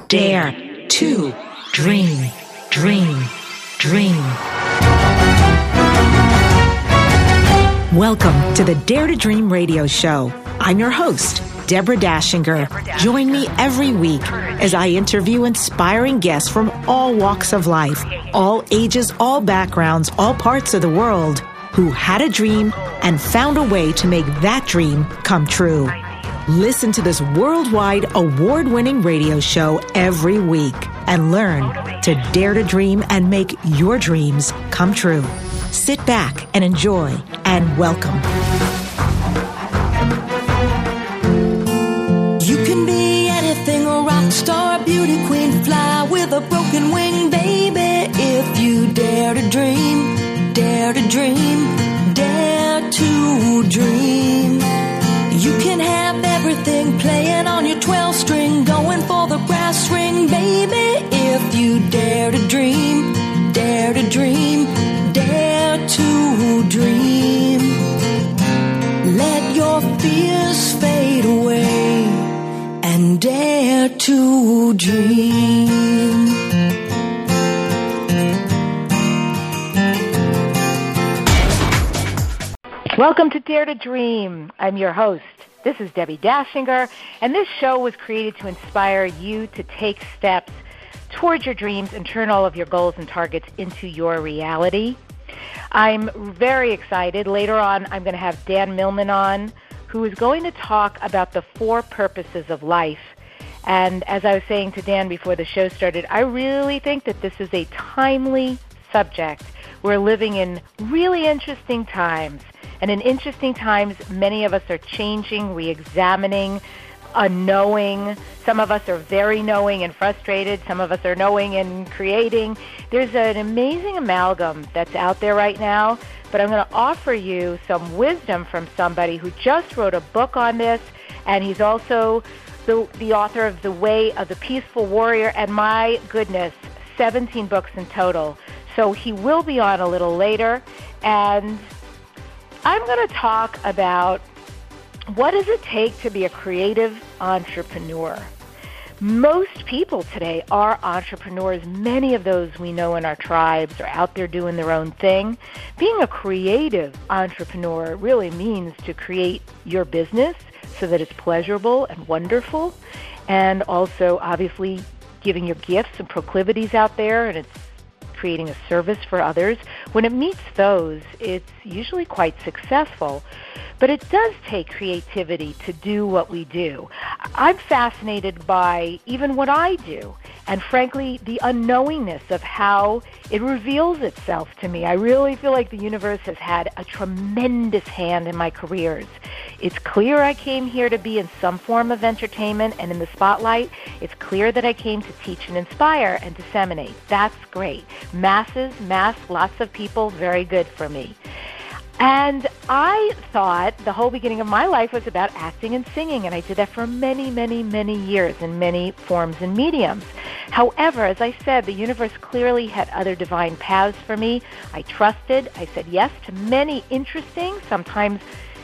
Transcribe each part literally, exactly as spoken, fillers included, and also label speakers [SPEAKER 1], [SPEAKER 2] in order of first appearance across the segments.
[SPEAKER 1] Dare to dream, dream, dream. Welcome to the Dare to Dream radio show. I'm your host, Deborah Dashinger. Join me every week as I interview inspiring guests from all walks of life, all ages, all backgrounds, all parts of the world, who had a dream and found a way to make that dream come true. Listen to this worldwide award-winning radio show every week and learn to dare to dream and make your dreams come true. Sit back and enjoy, and welcome.
[SPEAKER 2] You can be anything, a rock star, beauty queen, fly with a broken wing, baby. If you dare to dream, dare to dream, dare to dream. You can have everything playing on your twelve-string, going for the brass ring, baby. If you dare to dream, dare to dream, dare to dream. Let your fears fade away and dare to dream.
[SPEAKER 3] Welcome to Dare to Dream. I'm your host. This is Debbie Dashinger, and this show was created to inspire you to take steps towards your dreams and turn all of your goals and targets into your reality. I'm very excited. Later on, I'm going to have Dan Millman on, who is going to talk about the four purposes of life. And as I was saying to Dan before the show started, I really think that this is a timely subject. We're living in really interesting times. And in interesting times, many of us are changing, re-examining, unknowing. Some of us are very knowing and frustrated. Some of us are knowing and creating. There's an amazing amalgam that's out there right now, but I'm going to offer you some wisdom from somebody who just wrote a book on this, and he's also the, the author of The Way of the Peaceful Warrior, and my goodness, seventeen books in total. So he will be on a little later, and I'm going to talk about what does it take to be a creative entrepreneur. Most people today are entrepreneurs. Many of those we know in our tribes are out there doing their own thing. Being a creative entrepreneur really means to create your business so that it's pleasurable and wonderful, and also obviously giving your gifts and proclivities out there, and it's creating a service for others. When it meets those, it's usually quite successful. But it does take creativity to do what we do. I'm fascinated by even what I do, and frankly, the unknowingness of how it reveals itself to me. I really feel like the universe has had a tremendous hand in my careers. It's clear I came here to be in some form of entertainment and in the spotlight. It's clear that I came to teach and inspire and disseminate. That's great. Masses, mass, lots of people, very good for me. And I thought the whole beginning of my life was about acting and singing, and I did that for many, many, many years in many forms and mediums. However, as I said, the universe clearly had other divine paths for me. I trusted. I said yes to many interesting, sometimes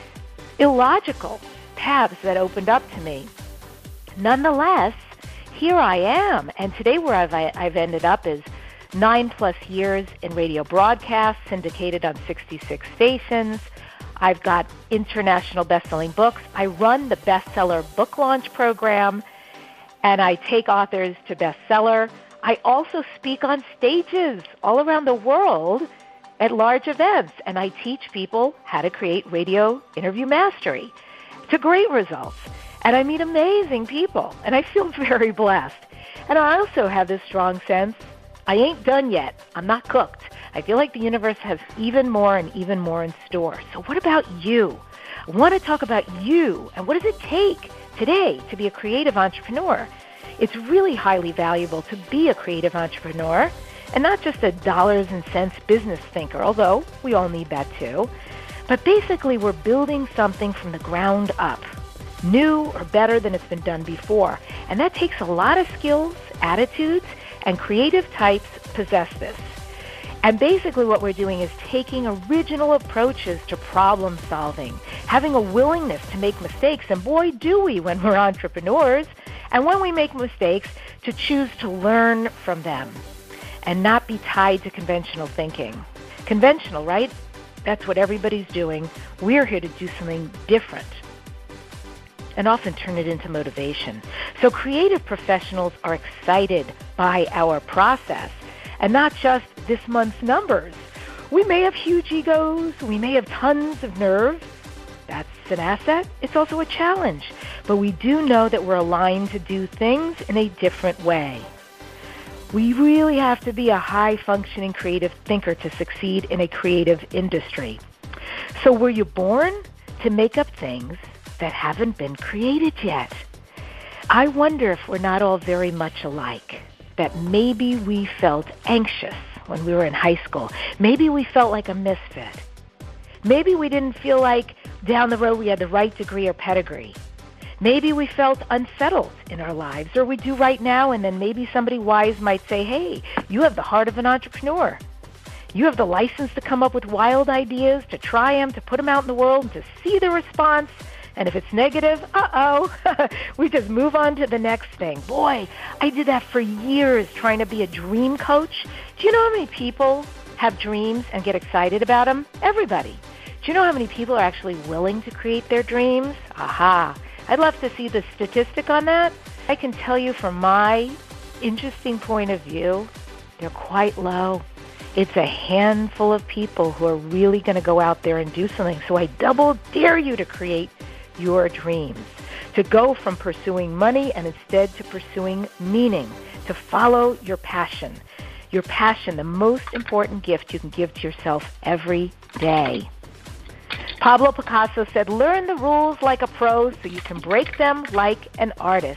[SPEAKER 3] illogical paths that opened up to me. Nonetheless, here I am, and today where I've, I've ended up is Nine plus years in radio broadcasts, syndicated on sixty-six stations. I've got international best-selling books. I run the bestseller book launch program, and I take authors to bestseller. I also speak on stages all around the world at large events, and I teach people how to create radio interview mastery to great results. And I meet amazing people, and I feel very blessed. And I also have this strong sense I ain't done yet. I'm not cooked. I feel like the universe has even more and even more in store. So what about you? I want to talk about you and what does it take today to be a creative entrepreneur. It's really highly valuable to be a creative entrepreneur and not just a dollars and cents business thinker, although we all need that too. But basically we're building something from the ground up, new or better than it's been done before. And that takes a lot of skills, attitudes, and creative types possess this. And basically what we're doing is taking original approaches to problem solving, having a willingness to make mistakes, and boy do we when we're entrepreneurs, And when we make mistakes, to choose to learn from them and not be tied to conventional thinking. Conventional, right? That's what everybody's doing. We're here to do something different and often turn it into motivation. So creative professionals are excited by our process and not just this month's numbers. We may have huge egos. We may have tons of nerve. That's an asset. It's also a challenge. But we do know that we're aligned to do things in a different way. We really have to be a high-functioning creative thinker to succeed in a creative industry. So were you born to make up things that haven't been created yet? I wonder if we're not all very much alike, that maybe we felt anxious when we were in high school. Maybe we felt like a misfit. Maybe we didn't feel like down the road we had the right degree or pedigree. Maybe we felt unsettled in our lives, or we do right now, and then maybe somebody wise might say, hey, you have the heart of an entrepreneur. You have the license to come up with wild ideas, to try them, to put them out in the world, and to see the response. And if it's negative, uh-oh, we just move on to the next thing. Boy, I did that for years trying to be a dream coach. Do you know how many people have dreams and get excited about them? Everybody. Do you know how many people are actually willing to create their dreams? Aha. I'd love to see the statistic on that. I can tell you from my interesting point of view, they're quite low. It's a handful of people who are really going to go out there and do something. So I double dare you to create your dreams, to go from pursuing money and instead to pursuing meaning, to follow your passion. Your passion, the most important gift you can give to yourself every day. Pablo Picasso said, learn the rules like a pro so you can break them like an artist.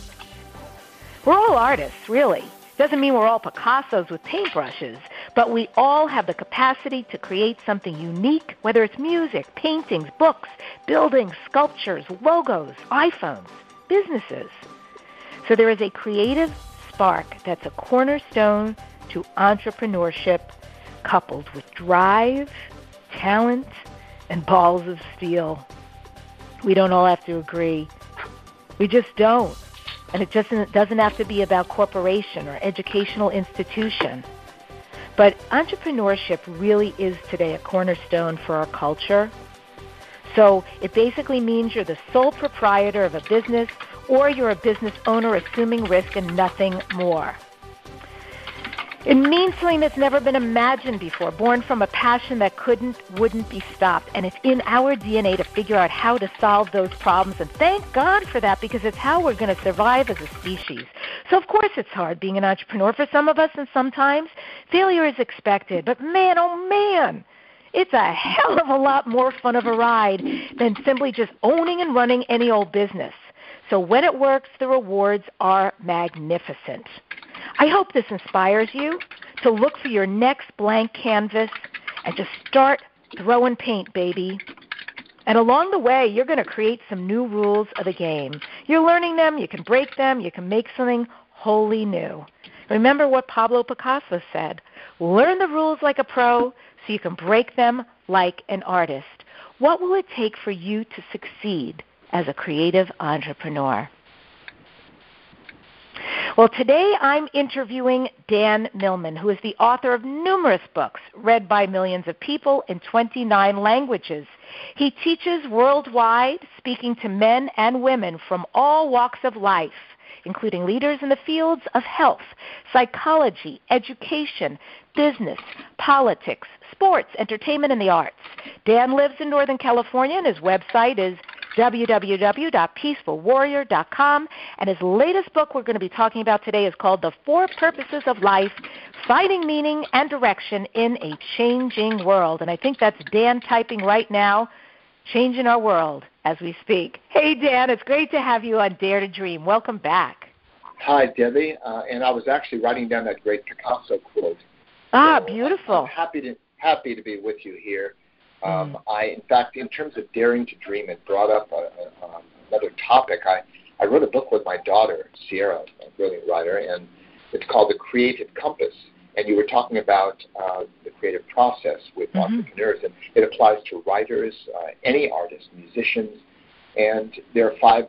[SPEAKER 3] We're all artists, really. Doesn't mean we're all Picassos with paintbrushes, but we all have the capacity to create something unique, whether it's music, paintings, books, buildings, sculptures, logos, iPhones, businesses. So there is a creative spark that's a cornerstone to entrepreneurship, coupled with drive, talent, and balls of steel. We don't all have to agree. We just don't. And it just doesn't have to be about corporation or educational institution. But entrepreneurship really is today a cornerstone for our culture. So it basically means you're the sole proprietor of a business, or you're a business owner assuming risk and nothing more. It means something that's never been imagined before, born from a passion that couldn't, wouldn't be stopped. And it's in our D N A to figure out how to solve those problems. And thank God for that, because it's how we're going to survive as a species. So, of course, it's hard being an entrepreneur for some of us, and sometimes failure is expected. But, man, oh, man, it's a hell of a lot more fun of a ride than simply just owning and running any old business. So when it works, the rewards are magnificent. I hope this inspires you to look for your next blank canvas and just start throwing paint, baby. And along the way, you're going to create some new rules of the game. You're learning them, you can break them, you can make something wholly new. Remember what Pablo Picasso said, learn the rules like a pro so you can break them like an artist. What will it take for you to succeed as a creative entrepreneur? Well, today I'm interviewing Dan Millman, who is the author of numerous books read by millions of people in twenty-nine languages. He teaches worldwide, speaking to men and women from all walks of life, including leaders in the fields of health, psychology, education, business, politics, sports, entertainment, and the arts. Dan lives in Northern California, and his website is w w w dot peaceful warrior dot com, and his latest book we're going to be talking about today is called The Four Purposes of Life, Finding Meaning and Direction in a Changing World. And I think that's Dan typing right now, changing our world as we speak. Hey, Dan, it's great to have you on Dare to Dream. Welcome back.
[SPEAKER 4] Hi, Debbie, uh, and I was actually writing down that great Picasso quote.
[SPEAKER 3] Ah,
[SPEAKER 4] so
[SPEAKER 3] beautiful.
[SPEAKER 4] I'm happy to, happy to be with you here. Um,
[SPEAKER 3] mm.
[SPEAKER 4] I, in fact, in terms of daring to dream, it brought up a, a, um, another topic. I, I wrote a book with my daughter, Sierra, a brilliant writer, and it's called The Creative Compass. And you were talking about uh, the creative process with mm-hmm. entrepreneurs, and it applies to writers, uh, any artists, musicians, and there are five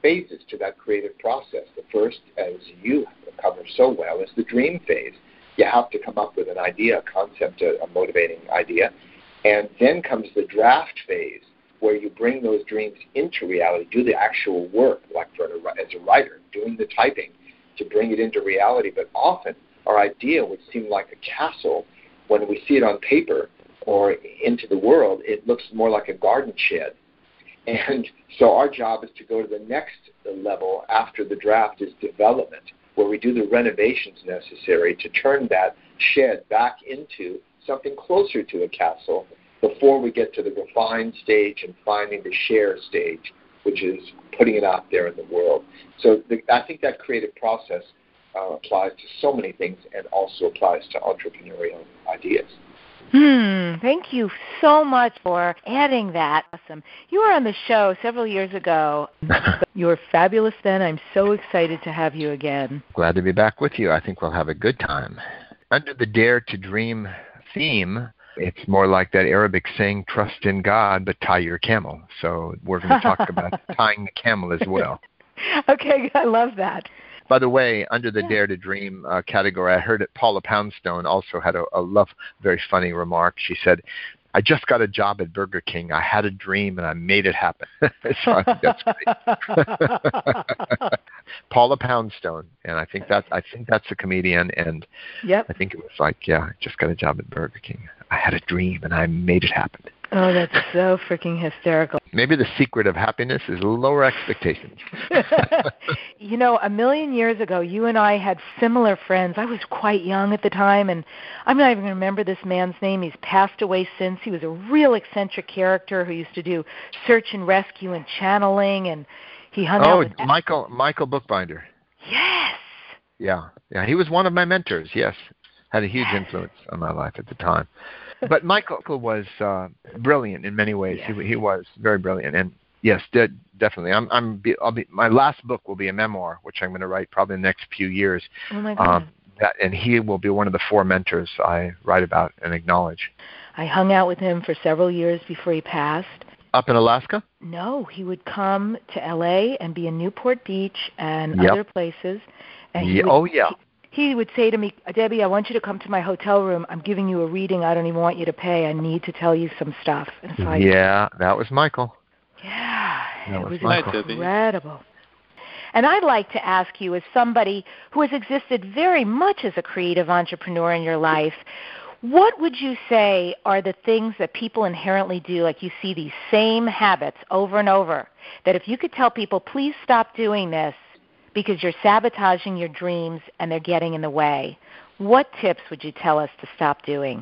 [SPEAKER 4] phases to that creative process. The first, as you cover so well, is the dream phase. You have to come up with an idea, a concept, a, a motivating idea. And then comes the draft phase, where you bring those dreams into reality, do the actual work, like for a, as a writer, doing the typing to bring it into reality. But often our idea would seem like a castle. When we see it on paper or into the world, it looks more like a garden shed. And so our job is to go to the next level after the draft is development, where we do the renovations necessary to turn that shed back into something closer to a castle before we get to the refined stage and finding the share stage, which is putting it out there in the world. So the, I think that creative process uh, applies to so many things and also applies to entrepreneurial ideas.
[SPEAKER 3] Hmm, thank you so much for adding that. Awesome. You were on the show several years ago. You were fabulous then. I'm so excited to have you again.
[SPEAKER 5] Glad to be back with you. I think we'll have a good time. Under the Dare to Dream theme, it's more like that Arabic saying, trust in God, but tie your camel. So we're going to talk about tying the camel as well.
[SPEAKER 3] Okay, I love that.
[SPEAKER 5] By the way, under the Dare to Dream uh, category, I heard that Paula Poundstone also had a, a love, very funny remark. She said, I just got a job at Burger King. I had a dream, and I made it happen. So I think that's great. Paula Poundstone, and I think, that, I think that's a comedian, and
[SPEAKER 3] yep.
[SPEAKER 5] I think it was like, yeah, I just got a job at Burger King. I had a dream, and I made it happen.
[SPEAKER 3] Oh, that's so freaking hysterical.
[SPEAKER 5] Maybe the secret of happiness is lower expectations.
[SPEAKER 3] You know, a million years ago, you and I had similar friends. I was quite young at the time, and I'm not even going to remember this man's name. He's passed away since. He was a real eccentric character who used to do search and rescue and channeling, and he hung
[SPEAKER 5] oh,
[SPEAKER 3] out with...
[SPEAKER 5] Oh, Michael, Michael Bookbinder.
[SPEAKER 3] Yes.
[SPEAKER 5] Yeah, yeah. He was one of my mentors, yes. Had a huge influence on my life at the time. But Michael was uh, brilliant in many ways.
[SPEAKER 3] Yes.
[SPEAKER 5] He, he was very brilliant, and yes, de- definitely. I'm, I'm. Be, I'll be. My last book will be a memoir, which I'm going to write probably in the next few years.
[SPEAKER 3] Oh my God!
[SPEAKER 5] Um, that, and he will be one of the four mentors I write about and acknowledge.
[SPEAKER 3] I hung out with him for several years before he passed.
[SPEAKER 5] Up in Alaska?
[SPEAKER 3] No, he would come to L A and be in Newport Beach and
[SPEAKER 5] yep.
[SPEAKER 3] other places. And
[SPEAKER 5] yeah.
[SPEAKER 3] would,
[SPEAKER 5] oh yeah.
[SPEAKER 3] He, He would say to me, Debbie, I want you to come to my hotel room. I'm giving you a reading. I don't even want you to pay. I need to tell you some stuff. And it's like,
[SPEAKER 5] yeah, that was Michael.
[SPEAKER 3] Yeah,
[SPEAKER 5] that
[SPEAKER 3] it
[SPEAKER 5] was,
[SPEAKER 3] was
[SPEAKER 5] Michael.
[SPEAKER 3] incredible. And I'd like to ask you, as somebody who has existed very much as a creative entrepreneur in your life, what would you say are the things that people inherently do, like you see these same habits over and over, that if you could tell people, please stop doing this, because you're sabotaging your dreams and they're getting in the way, what tips would you tell us to stop doing?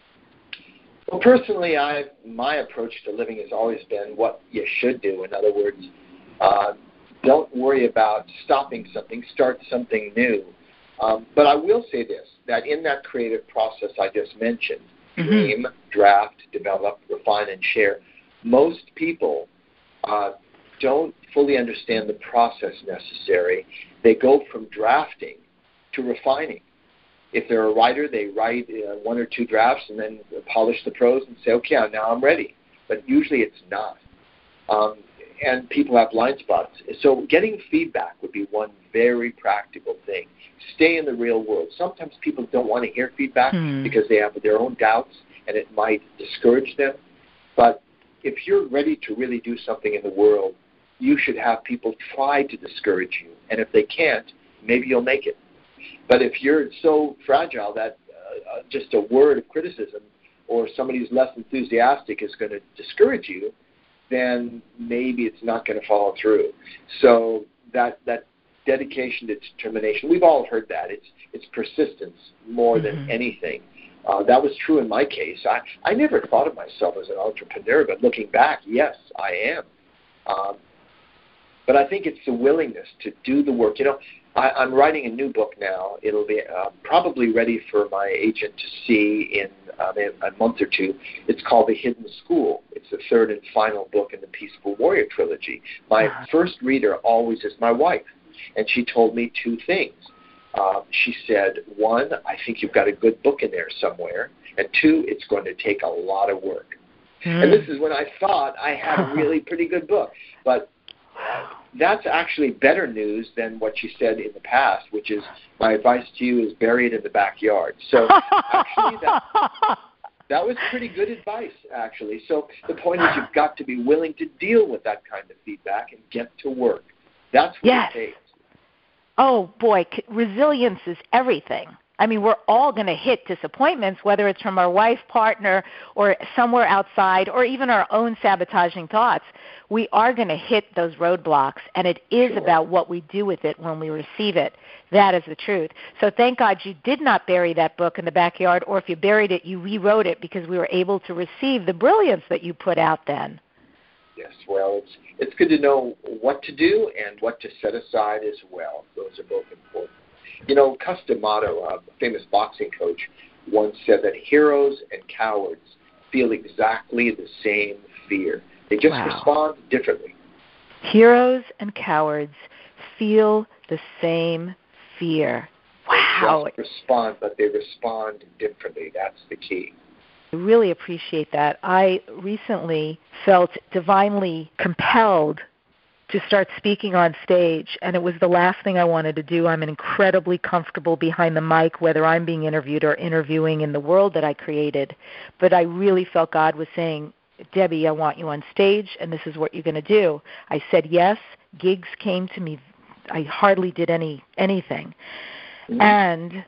[SPEAKER 4] Well, personally, I my approach to living has always been what you should do. In other words, uh, don't worry about stopping something, start something new. Um, but I will say this, that in that creative process I just mentioned, mm-hmm. dream, draft, develop, refine, and share, most people uh, don't fully understand the process necessary. They go from drafting to refining. If they're a writer, they write uh, one or two drafts and then polish the prose and say, okay, now I'm ready. But usually it's not. Um, and people have blind spots. So getting feedback would be one very practical thing. Stay in the real world. Sometimes people don't want to hear feedback hmm. because they have their own doubts and it might discourage them. But if you're ready to really do something in the world, you should have people try to discourage you. And if they can't, maybe you'll make it. But if you're so fragile that uh, just a word of criticism or somebody who's less enthusiastic is going to discourage you, then maybe it's not going to follow through. So that that dedication to determination, we've all heard that. It's it's persistence more mm-hmm. than anything. Uh, that was true in my case. I, I never thought of myself as an entrepreneur, but looking back, yes, I am. Um, but I think it's the willingness to do the work. You know, I, I'm writing a new book now. It'll be uh, probably ready for my agent to see in um, a month or two. It's called The Hidden School. It's the third and final book in the Peaceful Warrior trilogy. My uh-huh. first reader always is my wife, and she told me two things. Uh, she said, one, I think you've got a good book in there somewhere, and two, it's going to take a lot of work. Mm. And this is when I thought I had a really pretty good book. But uh, that's actually better news than what you said in the past, which is my advice to you is bury it in the backyard. So actually that, that was pretty good advice, actually. So the point is you've got to be willing to deal with that kind of feedback and get to work. That's what
[SPEAKER 3] yes.
[SPEAKER 4] it takes.
[SPEAKER 3] Oh, boy, resilience is everything. I mean, we're all going to hit disappointments, whether it's from our wife, partner, or somewhere outside, or even our own sabotaging thoughts. We are going to hit those roadblocks, and it is
[SPEAKER 4] Sure.
[SPEAKER 3] about what we do with it when we receive it. That is the truth. So thank God you did not bury that book in the backyard, or if you buried it, you rewrote it because we were able to receive the brilliance that you put out then.
[SPEAKER 4] Yes, well, it's it's good to know what to do and what to set aside as well. Those are both important. You know, Cus D'Amato, a famous boxing coach, once said that heroes and cowards feel exactly the same fear. They just
[SPEAKER 3] Wow.
[SPEAKER 4] respond differently.
[SPEAKER 3] Heroes and cowards feel the same fear. Wow.
[SPEAKER 4] They just respond, but they respond differently. That's the key.
[SPEAKER 3] I really appreciate that. I recently felt divinely compelled to start speaking on stage, and it was the last thing I wanted to do. I'm incredibly comfortable behind the mic, whether I'm being interviewed or interviewing in the world that I created. But I really felt God was saying, Debbie, I want you on stage, and this is what you're going to do. I said yes. Gigs came to me. I hardly did any anything. Mm-hmm. And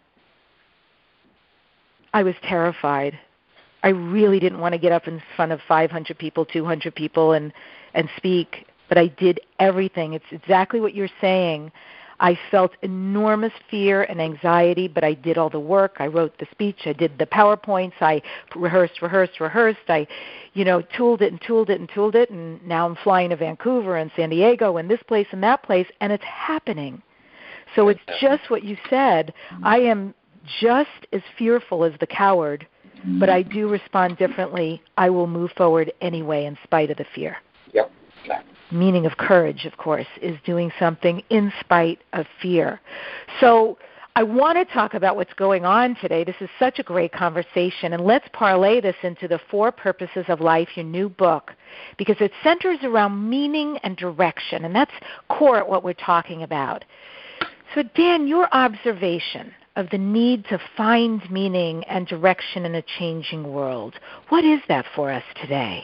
[SPEAKER 3] I was terrified. I really didn't want to get up in front of five hundred people, two hundred people, and, and speak. But I did everything. It's exactly what you're saying. I felt enormous fear and anxiety, but I did all the work. I wrote the speech. I did the PowerPoints. I rehearsed, rehearsed, rehearsed. I, you know, tooled it and tooled it and tooled it. And now I'm flying to Vancouver and San Diego and this place and that place, and it's happening. So it's just what you said. I am just as fearful as the coward, but I do respond differently. I will move forward anyway in spite of the fear.
[SPEAKER 4] Yep.
[SPEAKER 3] Meaning of courage, of course, is doing something in spite of fear. So I want to talk about what's going on today. This is such a great conversation, and let's parlay this into the Four Purposes of Life, your new book, because it centers around meaning and direction, and that's core at what we're talking about. So, Dan, your observation of the need to find meaning and direction in a changing world, what is that for us today?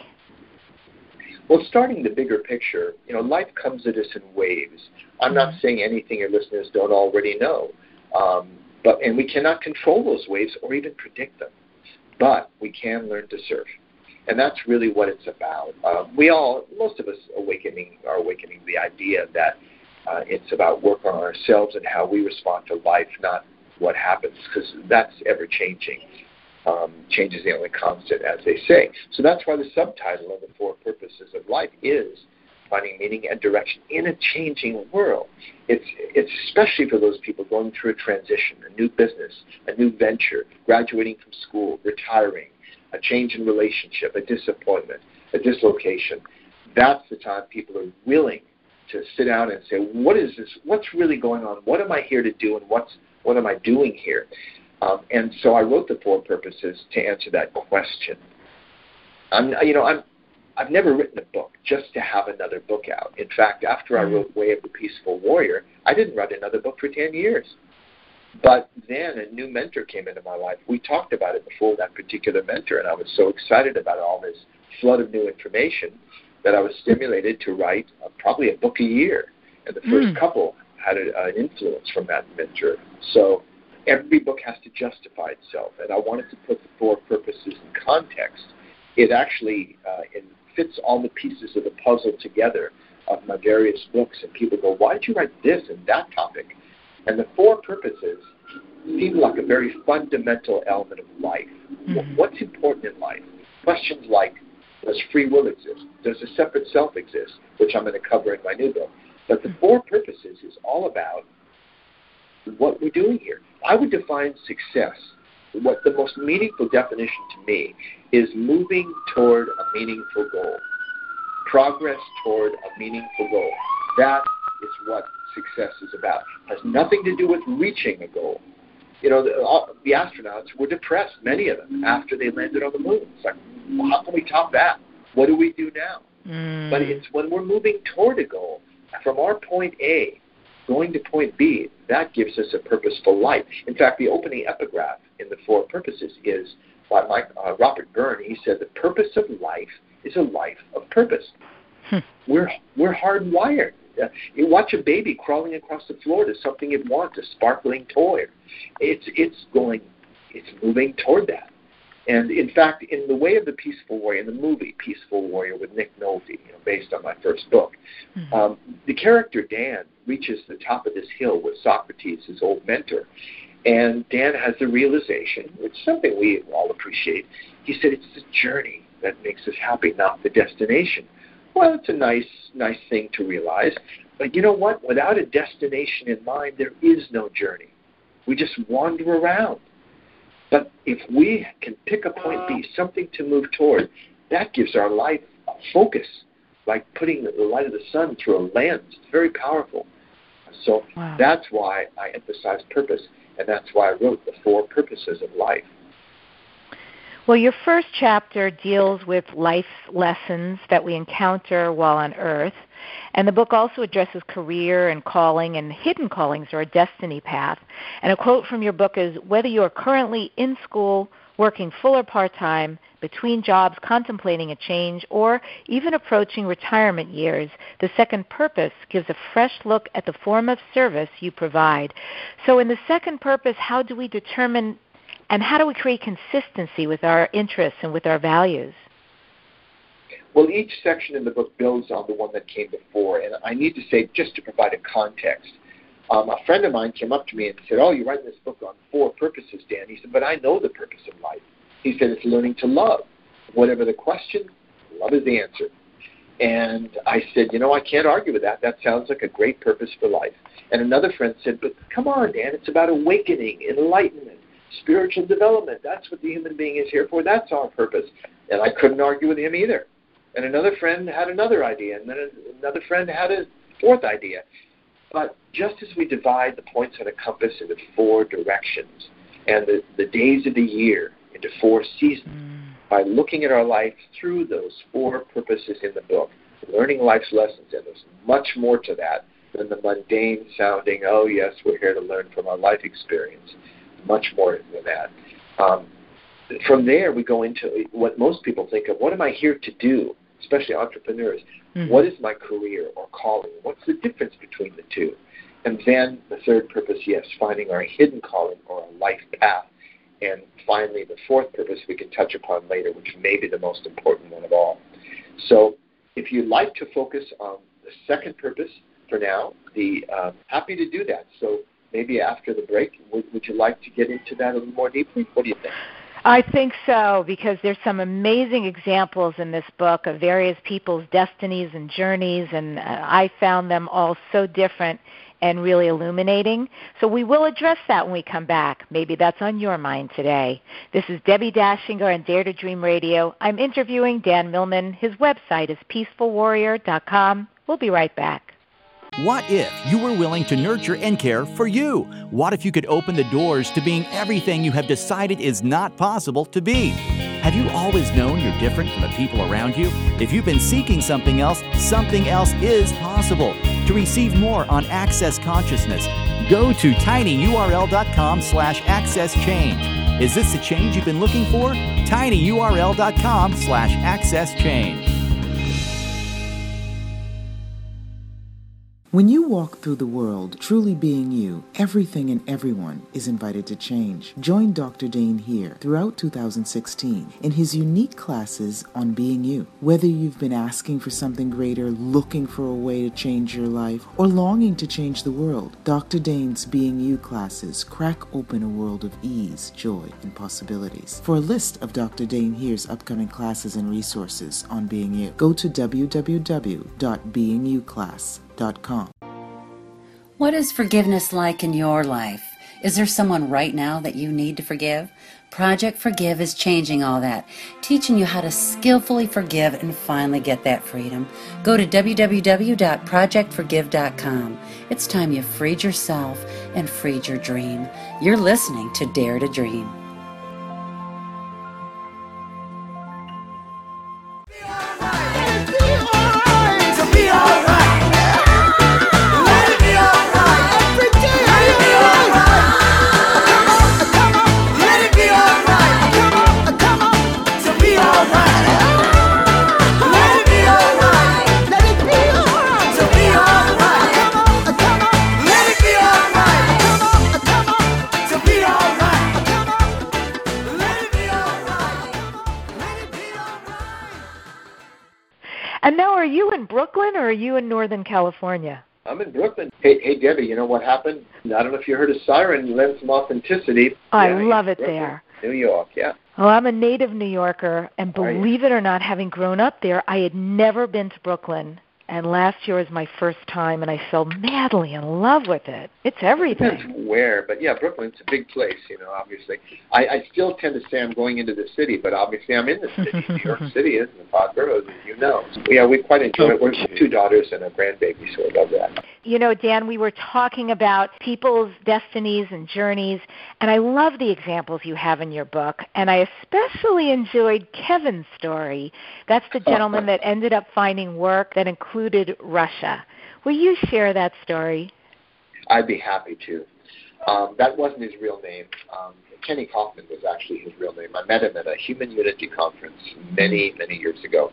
[SPEAKER 4] Well, starting the bigger picture, you know, life comes at us in waves. I'm not saying anything your listeners don't already know, um, but and we cannot control those waves or even predict them, but we can learn to surf, and that's really what it's about. Uh, we all, most of us, awakening are awakening the idea that uh, it's about work on ourselves and how we respond to life, not what happens, because that's ever changing. Um, change is the only constant, as they say. So that's why the subtitle of the Four Purposes of Life is Finding Meaning and Direction in a Changing World. It's it's especially for those people going through a transition, a new business, a new venture, graduating from school, retiring, a change in relationship, a disappointment, a dislocation. That's the time people are willing to sit down and say, what is this? What's really going on? What am I here to do, and what's what am I doing here? Um, and so I wrote the Four Purposes to answer that question. I'm, you know, I'm, I've never written a book just to have another book out. In fact, after I wrote Way of the Peaceful Warrior, I didn't write another book for ten years. But then a new mentor came into my life. We talked about it before that particular mentor, and I was so excited about all this flood of new information that I was stimulated to write uh, probably a book a year. And the first mm. couple had a, an influence from that mentor. So every book has to justify itself, and I wanted to put the Four Purposes in context. It actually uh, it fits all the pieces of the puzzle together of my various books, and people go, why did you write this and that topic? And the Four Purposes seem like a very fundamental element of life. Mm-hmm. What's important in life? Questions like, does free will exist? Does a separate self exist? Which I'm going to cover in my new book. But the Four Purposes is all about what we're doing here. I would define success, what the most meaningful definition to me is moving toward a meaningful goal, progress toward a meaningful goal. That is what success is about. It has nothing to do with reaching a goal. You know, the, uh, the astronauts were depressed, many of them, after they landed on the moon. It's like, well, how can we top that? What do we do now? Mm. But it's when we're moving toward a goal, from our point A, going to point B, that gives us a purposeful life. In fact, the opening epigraph in the Four Purposes is by Mike, uh, Robert Byrne. He said, the purpose of life is a life of purpose. Hmm. We're, we're hardwired. Uh, you watch a baby crawling across the floor to something it wants, a sparkling toy. It's, it's going, it's moving toward that. And in fact, in The Way of the Peaceful Warrior, in the movie Peaceful Warrior with Nick Nolte, you know, based on my first book, mm-hmm. um, the character Dan reaches the top of this hill with Socrates, his old mentor, and Dan has the realization, which is something we all appreciate. He said, it's the journey that makes us happy, not the destination. Well, it's a nice, nice thing to realize. But you know what? Without a destination in mind, there is no journey. We just wander around. But if we can pick a point B, something to move toward, that gives our life a focus, like putting the light of the sun through a lens. It's very powerful. So wow. That's why I emphasize purpose, and that's why I wrote the Four Purposes of Life.
[SPEAKER 3] Well, your first chapter deals with life lessons that we encounter while on Earth, and the book also addresses career and calling and hidden callings or a destiny path. And a quote from your book is, whether you are currently in school, working full or part-time, between jobs, contemplating a change, or even approaching retirement years, the second purpose gives a fresh look at the form of service you provide. So in the second purpose, how do we determine and how do we create consistency with our interests and with our values?
[SPEAKER 4] Well, each section in the book builds on the one that came before. And I need to say, just to provide a context, um, a friend of mine came up to me and said, oh, you're writing this book on four purposes, Dan. He said, but I know the purpose of life. He said, it's learning to love. Whatever the question, love is the answer. And I said, you know, I can't argue with that. That sounds like a great purpose for life. And another friend said, but come on, Dan, it's about awakening, enlightenment, spiritual development. That's what the human being is here for. That's our purpose. And I couldn't argue with him either. And another friend had another idea, and then another friend had a fourth idea. But just as we divide the points on a compass into four directions and the, the days of the year into four seasons, mm. by looking at our life through those four purposes in the book, learning life's lessons, and there's much more to that than the mundane sounding, oh, yes, we're here to learn from our life experience. Much more than that. Um, from there, we go into what most people think of, what am I here to do, especially entrepreneurs? Mm-hmm. What is my career or calling? What's the difference between the two? And then the third purpose, yes, finding our hidden calling or our life path. And finally, the fourth purpose we can touch upon later, which may be the most important one of all. So if you'd like to focus on the second purpose for now, the uh, happy to do that. So maybe after the break, would, would you like to get into that a little more deeply? What do you think?
[SPEAKER 3] I think so, because there's some amazing examples in this book of various people's destinies and journeys, and I found them all so different and really illuminating. So we will address that when we come back. Maybe that's on your mind today. This is Debbie Dashinger on Dare to Dream Radio. I'm interviewing Dan Millman. His website is peaceful warrior dot com. We'll be right back.
[SPEAKER 6] What if you were willing to nurture and care for you? What if you could open the doors to being everything you have decided is not possible to be? Have you always known you're different from the people around you? If you've been seeking something else, something else is possible. To receive more on Access Consciousness, go to tinyurl.com slash access change. Is this the change you've been looking for? tinyurl.com slash access change.
[SPEAKER 7] When you walk through the world, truly being you, everything and everyone is invited to change. Join Doctor Dane here throughout two thousand sixteen in his unique classes on being you. Whether you've been asking for something greater, looking for a way to change your life, or longing to change the world, Doctor Dane's Being You classes crack open a world of ease, joy, and possibilities. For a list of Doctor Dane here's upcoming classes and resources on being you, go to w w w dot being you class dot com.
[SPEAKER 8] What is forgiveness like in your life? Is there someone right now that you need to forgive? Project Forgive is changing all that, teaching you how to skillfully forgive and finally get that freedom. Go to w w w dot project forgive dot com. It's time you freed yourself and freed your dream. You're listening to Dare to Dream.
[SPEAKER 3] And now, are you in Brooklyn or are you in Northern California?
[SPEAKER 4] I'm in Brooklyn. Hey, hey, Debbie, you know what happened? I don't know if you heard of Siren. You lent some authenticity.
[SPEAKER 3] I
[SPEAKER 4] yeah,
[SPEAKER 3] love it
[SPEAKER 4] Brooklyn,
[SPEAKER 3] there.
[SPEAKER 4] New York, yeah.
[SPEAKER 3] Well, I'm a native New Yorker, and believe it or not, having grown up there, I had never been to Brooklyn. And last year was my first time, and I fell madly in love with it. It's everything.
[SPEAKER 4] It depends where, but yeah, Brooklyn's a big place, you know, obviously. I, I still tend to say I'm going into the city, but obviously I'm in the city. New York City is in the five boroughs, as you know. So, yeah, we quite enjoy it. We're two daughters and a grandbaby, so I love that.
[SPEAKER 3] You know, Dan, we were talking about people's destinies and journeys, and I love the examples you have in your book, and I especially enjoyed Kevin's story. That's the gentleman that ended up finding work that included Russia. Will you share that story?
[SPEAKER 4] I'd be happy to. Um, that wasn't his real name. Um, Kenny Kaufman was actually his real name. I met him at a Human Unity conference many, many years ago.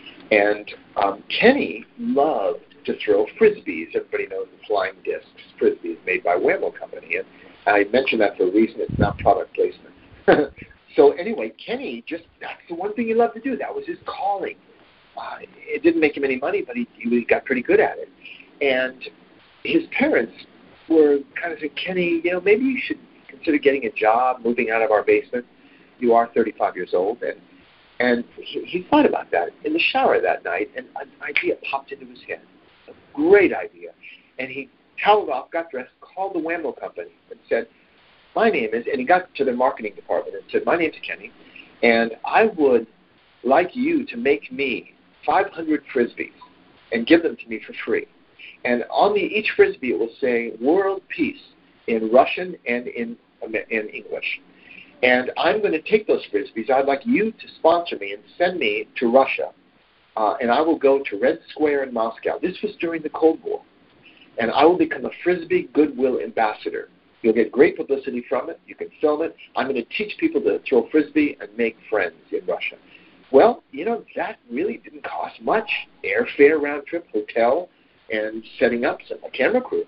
[SPEAKER 4] And um, Kenny loved to throw Frisbees. Everybody knows the flying discs, Frisbees, made by Wham-O Company. And I mention that for a reason. It's not product placement. So anyway, Kenny just, that's the one thing he loved to do. That was his calling. Uh, it didn't make him any money, but he, he got pretty good at it. And his parents were kind of saying, Kenny, you know, maybe you should consider getting a job, moving out of our basement. You are thirty-five years old. And and he, he thought about that in the shower that night, and an idea popped into his head. A great idea. And he toweled off, got dressed, called the Wham-O Company and said, my name is, and he got to the marketing department and said, my name's Kenny, and I would like you to make me five hundred Frisbees and give them to me for free. And on the, each Frisbee it will say world peace in Russian and in, in English. And I'm going to take those Frisbees. I'd like you to sponsor me and send me to Russia. Uh, and I will go to Red Square in Moscow. This was during the Cold War. And I will become a Frisbee Goodwill ambassador. You'll get great publicity from it. You can film it. I'm going to teach people to throw Frisbee and make friends in Russia. Well, you know, that really didn't cost much. Airfare, round trip, hotel, and setting up a camera crew.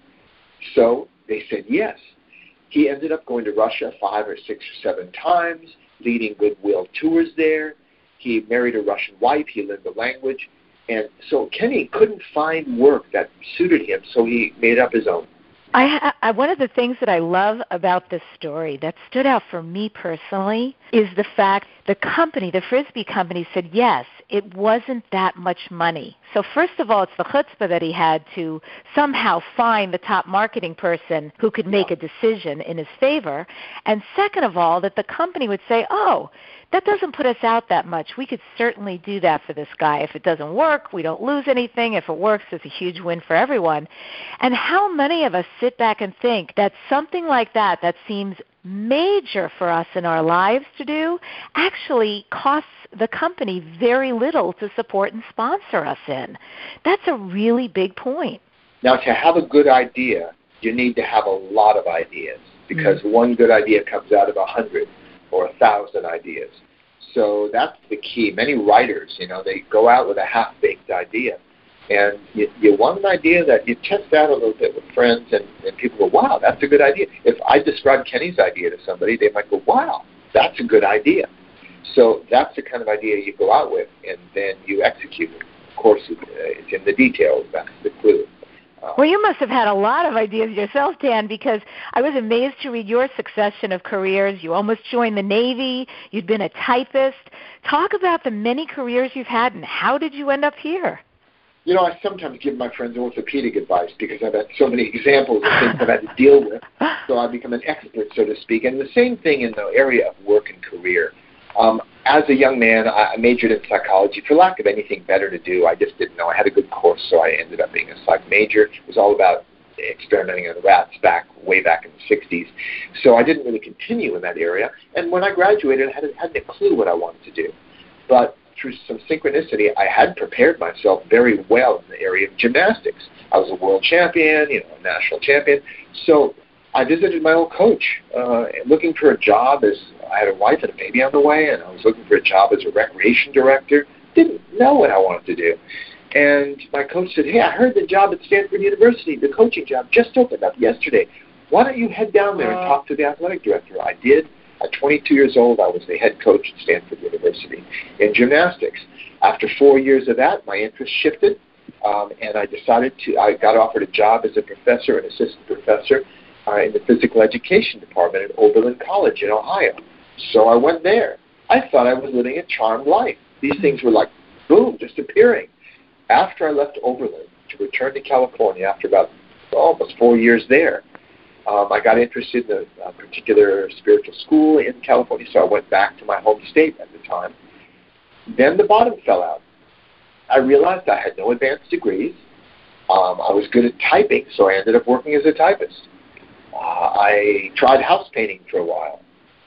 [SPEAKER 4] So they said yes. He ended up going to Russia five or six or seven times, leading Goodwill tours there. He married a Russian wife. He learned the language. And so Kenny couldn't find work that suited him, so he made up his own.
[SPEAKER 3] I, I, one of the things that I love about this story that stood out for me personally is the fact the company, the Frisbee company, said yes, it wasn't that much money. So first of all, it's the chutzpah that he had to somehow find the top marketing person who could make a decision in his favor. And second of all, that the company would say, oh, that doesn't put us out that much. We could certainly do that for this guy. If it doesn't work, we don't lose anything. If it works, it's a huge win for everyone. And how many of us sit back and think that something like that, that seems major for us in our lives to do, actually costs the company very little to support and sponsor us in? That's a really big point.
[SPEAKER 4] Now, to have a good idea, you need to have a lot of ideas, because mm-hmm. one good idea comes out of a hundred or a thousand ideas. So that's the key. Many writers, you know, they go out with a half-baked idea. And you, you want an idea that you test out a little bit with friends, and, and people go, wow, that's a good idea. If I describe Kenny's idea to somebody, they might go, wow, that's a good idea. So that's the kind of idea you go out with, and then you execute it. Of course, it, uh, it's in the details. That's the clue.
[SPEAKER 3] Well, you must have had a lot of ideas yourself, Dan, because I was amazed to read your succession of careers. You almost joined the Navy. You'd been a typist. Talk about the many careers you've had, and how did you end up here?
[SPEAKER 4] You know, I sometimes give my friends orthopedic advice because I've had so many examples of things I've had to deal with. So I've become an expert, so to speak. And the same thing in the area of work and career. Um, as a young man, I majored in psychology for lack of anything better to do. I just didn't know. I had a good course, so I ended up being a psych major. It was all about experimenting on rats back way back in the sixties. So I didn't really continue in that area. And when I graduated, I hadn't, hadn't a clue what I wanted to do. But through some synchronicity, I had prepared myself very well in the area of gymnastics. I was a world champion, you know, a national champion. So I visited my old coach, uh, looking for a job as I had a wife and a baby on the way, and I was looking for a job as a recreation director. Didn't know what I wanted to do. And my coach said, hey, I heard the job at Stanford University, the coaching job, just opened up yesterday. Why don't you head down there and talk to the athletic director? I did. At twenty-two years old, I was the head coach at Stanford University in gymnastics. After four years of that, my interest shifted, um, and I decided to, I got offered a job as a professor, an assistant professor uh, in the physical education department at Oberlin College in Ohio. So I went there. I thought I was living a charmed life. These things were like, boom, just appearing. After I left Oberlin to return to California after about oh, almost four years there, um, I got interested in a, a particular spiritual school in California, so I went back to my home state at the time. Then the bottom fell out. I realized I had no advanced degrees. Um, I was good at typing, so I ended up working as a typist. Uh, I tried house painting for a while.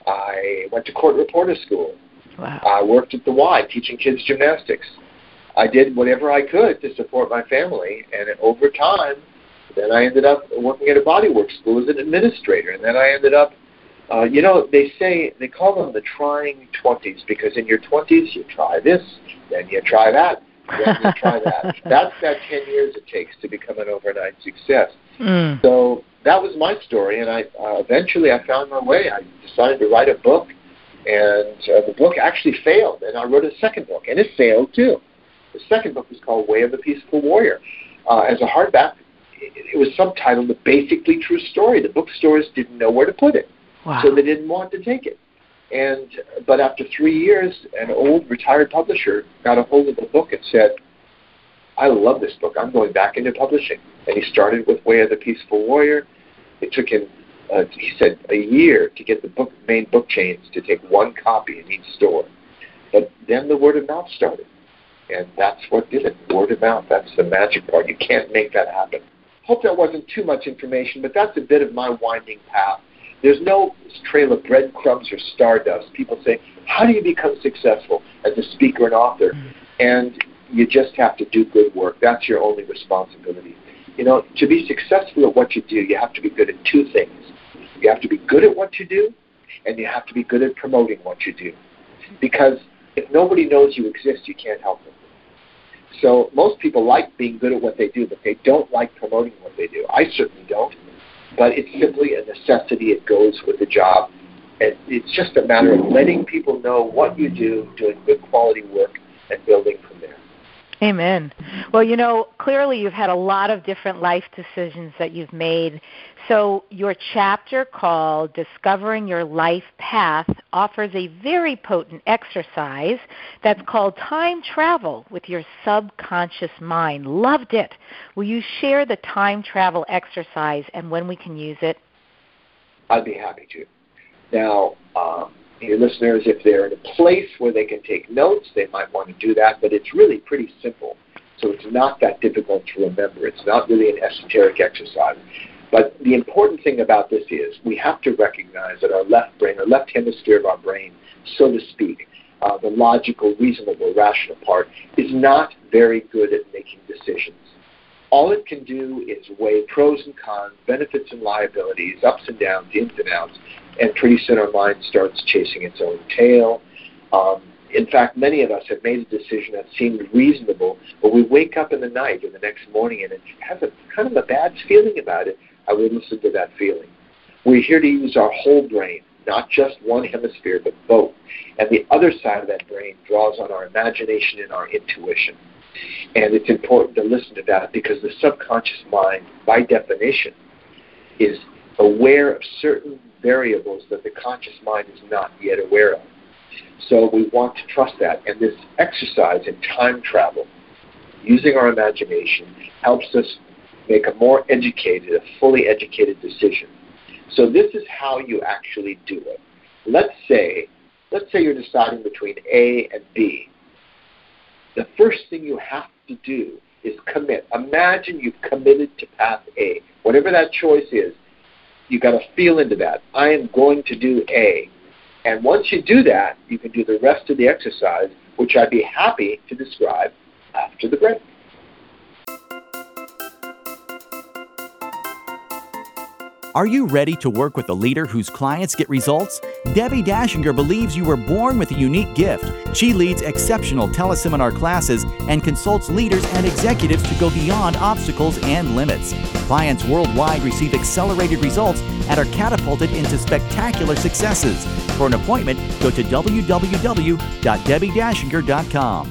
[SPEAKER 4] I went to court reporter school.
[SPEAKER 3] Wow.
[SPEAKER 4] I worked at the Y teaching kids gymnastics. I did whatever I could to support my family, and over time, then I ended up working at a bodywork school as an administrator, and then I ended up, uh, you know, they say, they call them the trying twenties, because in your twenties, you try this, then you try that, then you try that. That's that ten years it takes to become an overnight success.
[SPEAKER 3] Mm.
[SPEAKER 4] So that was my story, and I uh, eventually I found my way. I decided to write a book, and uh, the book actually failed, and I wrote a second book, and it failed too. The second book was called Way of the Peaceful Warrior. Uh, as a hardback, it, it was subtitled The Basically True Story. The bookstores didn't know where to put it,
[SPEAKER 3] wow.
[SPEAKER 4] so they didn't want to take it. And but after three years, an old retired publisher got a hold of the book and said, I love this book. I'm going back into publishing. And he started with Way of the Peaceful Warrior. It took him, uh, he said, a year to get the book, main book chains to take one copy in each store. But then the word of mouth started. And that's what did it, word of mouth. That's the magic part. You can't make that happen. Hope that wasn't too much information, but that's a bit of my winding path. There's no trail of breadcrumbs or stardust. People say, how do you become successful as a speaker and author? Mm. And you just have to do good work. That's your only responsibility. You know, to be successful at what you do, you have to be good at two things. You have to be good at what you do, and you have to be good at promoting what you do. Because if nobody knows you exist, you can't help them. So most people like being good at what they do, but they don't like promoting what they do. I certainly don't. But it's simply a necessity. It goes with the job. And it's just a matter of letting people know what you do, doing good quality work, and building from there.
[SPEAKER 3] Amen. Well, you know, clearly you've had a lot of different life decisions that you've made. So your chapter called Discovering Your Life Path offers a very potent exercise that's called Time Travel with Your Subconscious Mind. Loved it. Will you share the time travel exercise and when we can use it?
[SPEAKER 4] I'd be happy to. Now, um, your listeners, if they're in a place where they can take notes, they might want to do that, but it's really pretty simple. So it's not that difficult to remember. It's not really an esoteric exercise. But the important thing about this is we have to recognize that our left brain, our left hemisphere of our brain, so to speak, uh, the logical, reasonable, rational part, is not very good at making decisions. All it can do is weigh pros and cons, benefits and liabilities, ups and downs, ins and outs, and pretty soon our mind starts chasing its own tail. Um, in fact, many of us have made a decision that seemed reasonable, but we wake up in the night or the next morning and it has a kind of a bad feeling about it. I would listen to that feeling. We're here to use our whole brain, not just one hemisphere, but both. And the other side of that brain draws on our imagination and our intuition. And it's important to listen to that because the subconscious mind, by definition, is aware of certain variables that the conscious mind is not yet aware of. So we want to trust that. And this exercise in time travel, using our imagination, helps us make a more educated, a fully educated decision. So this is how you actually do it. Let's say, let's say you're deciding between A and B. The first thing you have to do is commit. Imagine you've committed to path A. Whatever that choice is, you've got to feel into that. I am going to do A. And once you do that, you can do the rest of the exercise, which I'd be happy to describe after the break.
[SPEAKER 6] Are you ready to work with a leader whose clients get results? Debbie Dashinger believes you were born with a unique gift. She leads exceptional teleseminar classes and consults leaders and executives to go beyond obstacles and limits. Clients worldwide receive accelerated results and are catapulted into spectacular successes. For an appointment, go to w w w dot debbie dashinger dot com.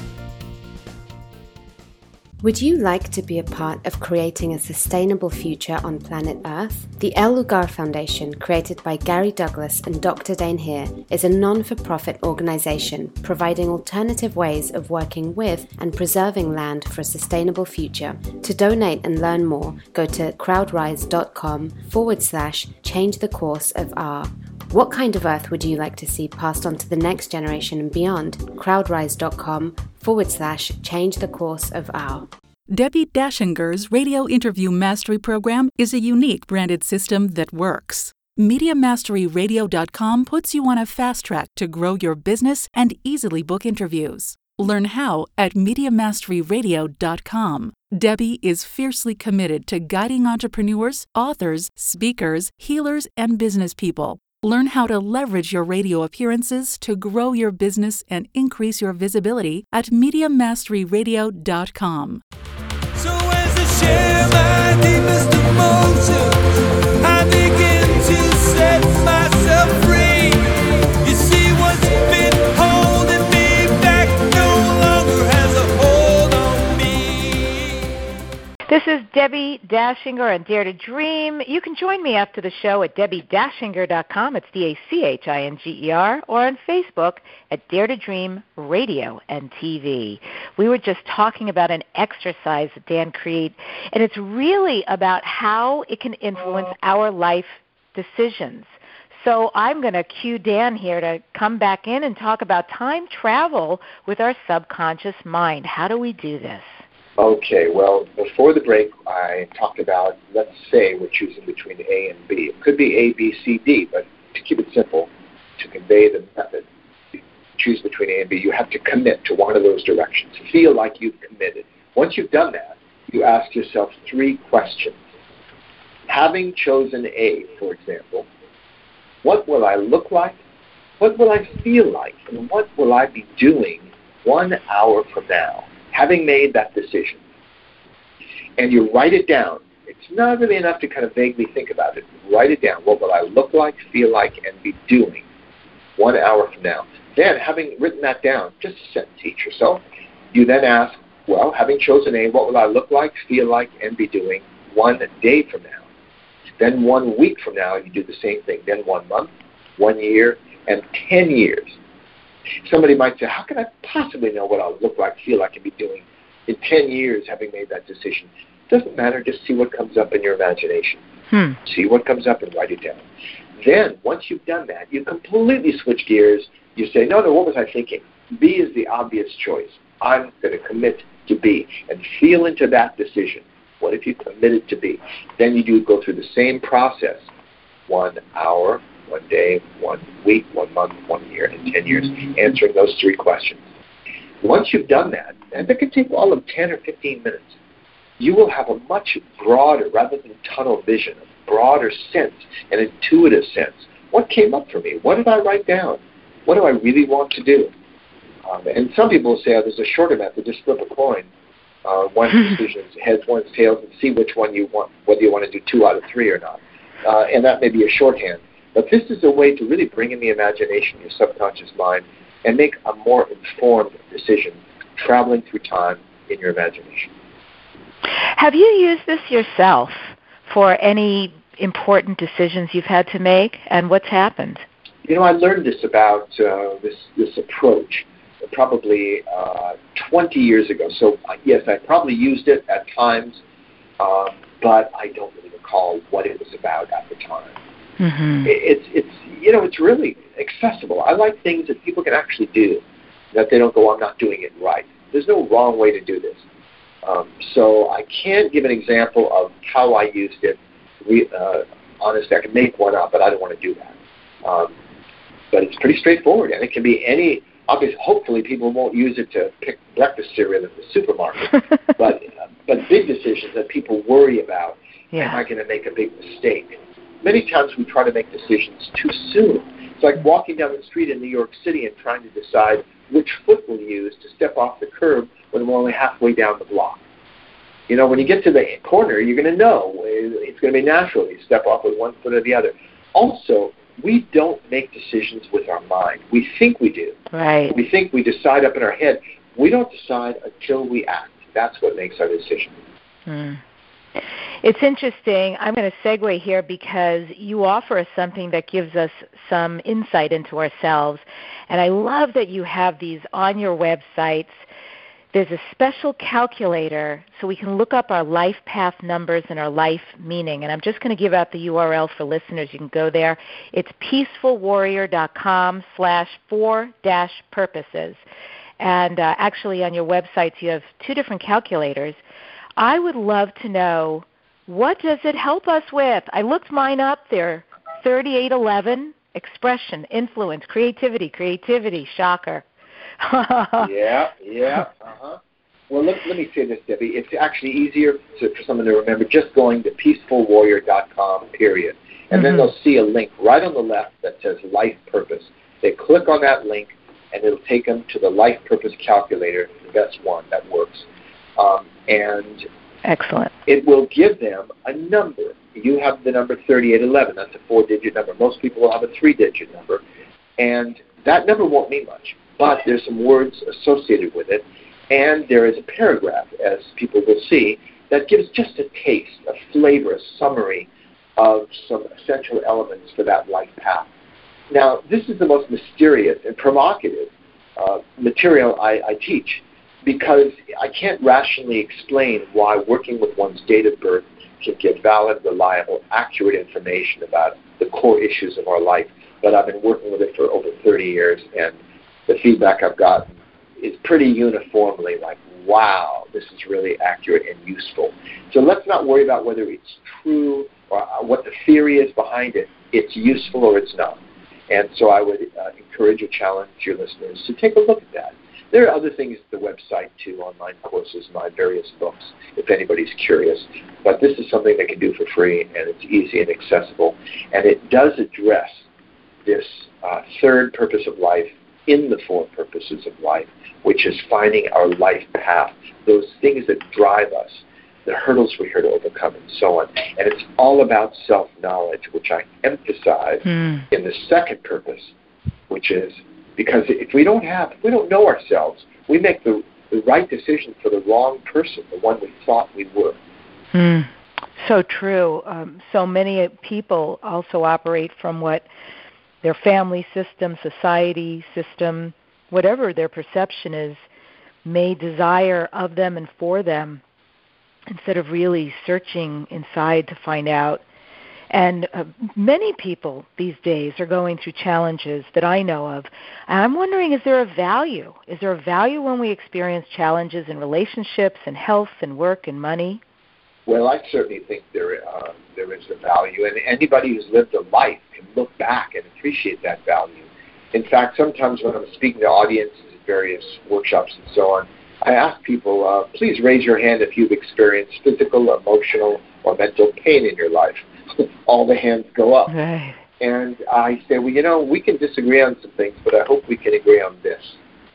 [SPEAKER 9] Would you like to be a part of creating a sustainable future on planet Earth? The El Lugar Foundation, created by Gary Douglas and Doctor Dane Heer, is a non-for-profit organization providing alternative ways of working with and preserving land for a sustainable future. To donate and learn more, go to crowdrise.com forward slash change the course of R. What kind of Earth would you like to see passed on to the next generation and beyond? crowdrise.com forward slash change the course of our.
[SPEAKER 10] Debbie Dashinger's Radio Interview Mastery Program is a unique branded system that works. Media Mastery Radio dot com puts you on a fast track to grow your business and easily book interviews. Learn how at Media Mastery Radio dot com. Debbie is fiercely committed to guiding entrepreneurs, authors, speakers, healers, and business people. Learn how to leverage your radio appearances to grow your business and increase your visibility at Media Mastery Radio dot com.
[SPEAKER 11] So as I share my deepest emotions, I begin to set myself free. You see what's been holding me back no longer has a hold on me.
[SPEAKER 3] This is Debbie Dashinger on Dare to Dream. You can join me after the show at debbie dashinger dot com. It's D A C H I N G E R, or on Facebook at Dare to Dream Radio and T V. We were just talking about an exercise that Dan created, and it's really about how it can influence our life decisions. So I'm going to cue Dan here to come back in and talk about time travel with our subconscious mind. How do we do this?
[SPEAKER 4] Okay, well, before the break, I talked about, let's say we're choosing between A and B. It could be A, B, C, D, but to keep it simple, to convey the method, choose between A and B, you have to commit to one of those directions. Feel like you've committed. Once you've done that, you ask yourself three questions. Having chosen A, for example, what will I look like? What will I feel like? And what will I be doing one hour from now? Having made that decision, and you write it down. It's not really enough to kind of vaguely think about it. Write it down. What will I look like, feel like, and be doing one hour from now? Then, having written that down, just a sentence each or so, you then ask, well, having chosen A, what will I look like, feel like, and be doing one day from now? Then one week from now, you do the same thing. Then one month, one year, and ten years. Somebody might say, how can I possibly know what I'll look like, feel like, and be doing in ten years having made that decision? It doesn't matter. Just see what comes up in your imagination. Hmm. See what comes up and write it down. Then, once you've done that, you completely switch gears. You say, no, no, what was I thinking? B is the obvious choice. I'm going to commit to B and feel into that decision. What if you committed to B? Then you do go through the same process. One hour, one day, one week, one month, one year, and ten years, answering those three questions. Once you've done that, and that can take all of ten or fifteen minutes, you will have a much broader, rather than tunnel vision, a broader sense, an intuitive sense. What came up for me? What did I write down? What do I really want to do? Um, and some people will say, oh, there's a shorter method, just flip a coin. Uh, one decision is heads, one's tails, and see which one you want, whether you want to do two out of three or not. Uh, and that may be a shorthand. But this is a way to really bring in the imagination, your subconscious mind, and make a more informed decision, traveling through time in your imagination.
[SPEAKER 3] Have you used this yourself for any important decisions you've had to make, and what's happened?
[SPEAKER 4] You know, I learned this about uh, this, this approach probably uh, twenty years ago. So, uh, yes, I probably used it at times, uh, but I don't really recall what it was about at the time. Mm-hmm. It's, it's, you know, it's really accessible. I like things that people can actually do, that they don't go, I'm not doing it right. There's no wrong way to do this. Um, so I can't give an example of how I used it. We, uh, honestly, I can make one up, but I don't want to do that. Um, but it's pretty straightforward, and it can be any, obviously, hopefully people won't use it to pick breakfast cereal at the supermarket, but, uh, but big decisions that people worry about. Yeah. Am I going to make a big mistake? many times we try to make decisions too soon. It's like walking down the street in New York City and trying to decide which foot we'll use to step off the curb when we're only halfway down the block. You know, when you get to the corner, you're going to know. It's going to be natural. You step off with one foot or the other. Also, we don't make decisions with our mind. We think we do.
[SPEAKER 3] Right.
[SPEAKER 4] We think we decide up in our head. We don't decide until we act. That's what makes our decision.
[SPEAKER 3] Hmm. It's interesting. I'm going to segue here because you offer us something that gives us some insight into ourselves. And I love that you have these on your websites. There's a special calculator so we can look up our life path numbers and our life meaning. And I'm just going to give out the U R L for listeners. You can go there. It's peacefulwarrior.com slash four dash purposes. And uh, actually on your websites you have two different calculators. I would love to know, what does it help us with? I looked mine up. They're thirty-eight eleven, expression, influence, creativity, creativity, shocker.
[SPEAKER 4] yeah, yeah, uh-huh. Well, let, let me say this, Debbie. It's actually easier to, for someone to remember just going to peaceful warrior dot com, period. And mm-hmm. then they'll see a link right on the left that says Life Purpose. They click on that link, and it'll take them to the Life Purpose Calculator, the best one that works. Um, and
[SPEAKER 3] excellent.
[SPEAKER 4] It will give them a number. You have the number thirty-eight eleven. That's a four-digit number. Most people will have a three-digit number. And that number won't mean much, but there's some words associated with it. And there is a paragraph, as people will see, that gives just a taste, a flavor, a summary of some essential elements for that life path. Now, this is the most mysterious and provocative uh, material I, I teach, because I can't rationally explain why working with one's date of birth can give valid, reliable, accurate information about the core issues of our life. But I've been working with it for over thirty years, and the feedback I've gotten is pretty uniformly like, wow, this is really accurate and useful. So let's not worry about whether it's true or what the theory is behind it. It's useful or it's not. And so I would uh, encourage or challenge your listeners to take a look at that. There are other things at the website, too, online courses, my various books, if anybody's curious. But this is something they can do for free, and it's easy and accessible. And it does address this uh, third purpose of life in the four purposes of life, which is finding our life path, those things that drive us, the hurdles we're here to overcome, and so on. And it's all about self-knowledge, which I emphasize mm. in the second purpose, which is because if we don't have, if we don't know ourselves, we make the, the right decision for the wrong person, the one we thought we were.
[SPEAKER 3] Mm. So true. Um, so many people also operate from what their family system, society system, whatever their perception is, may desire of them and for them, instead of really searching inside to find out. And uh, many people these days are going through challenges that I know of. And I'm wondering, is there a value? Is there a value when we experience challenges in relationships and health and work and money?
[SPEAKER 4] Well, I certainly think there uh, there is a value. And anybody who's lived a life can look back and appreciate that value. In fact, sometimes when I'm speaking to audiences at various workshops and so on, I ask people, uh, please raise your hand if you've experienced physical, emotional, or mental pain in your life. All the hands go up.
[SPEAKER 3] Right.
[SPEAKER 4] And I say, well, you know, we can disagree on some things, but I hope we can agree on this.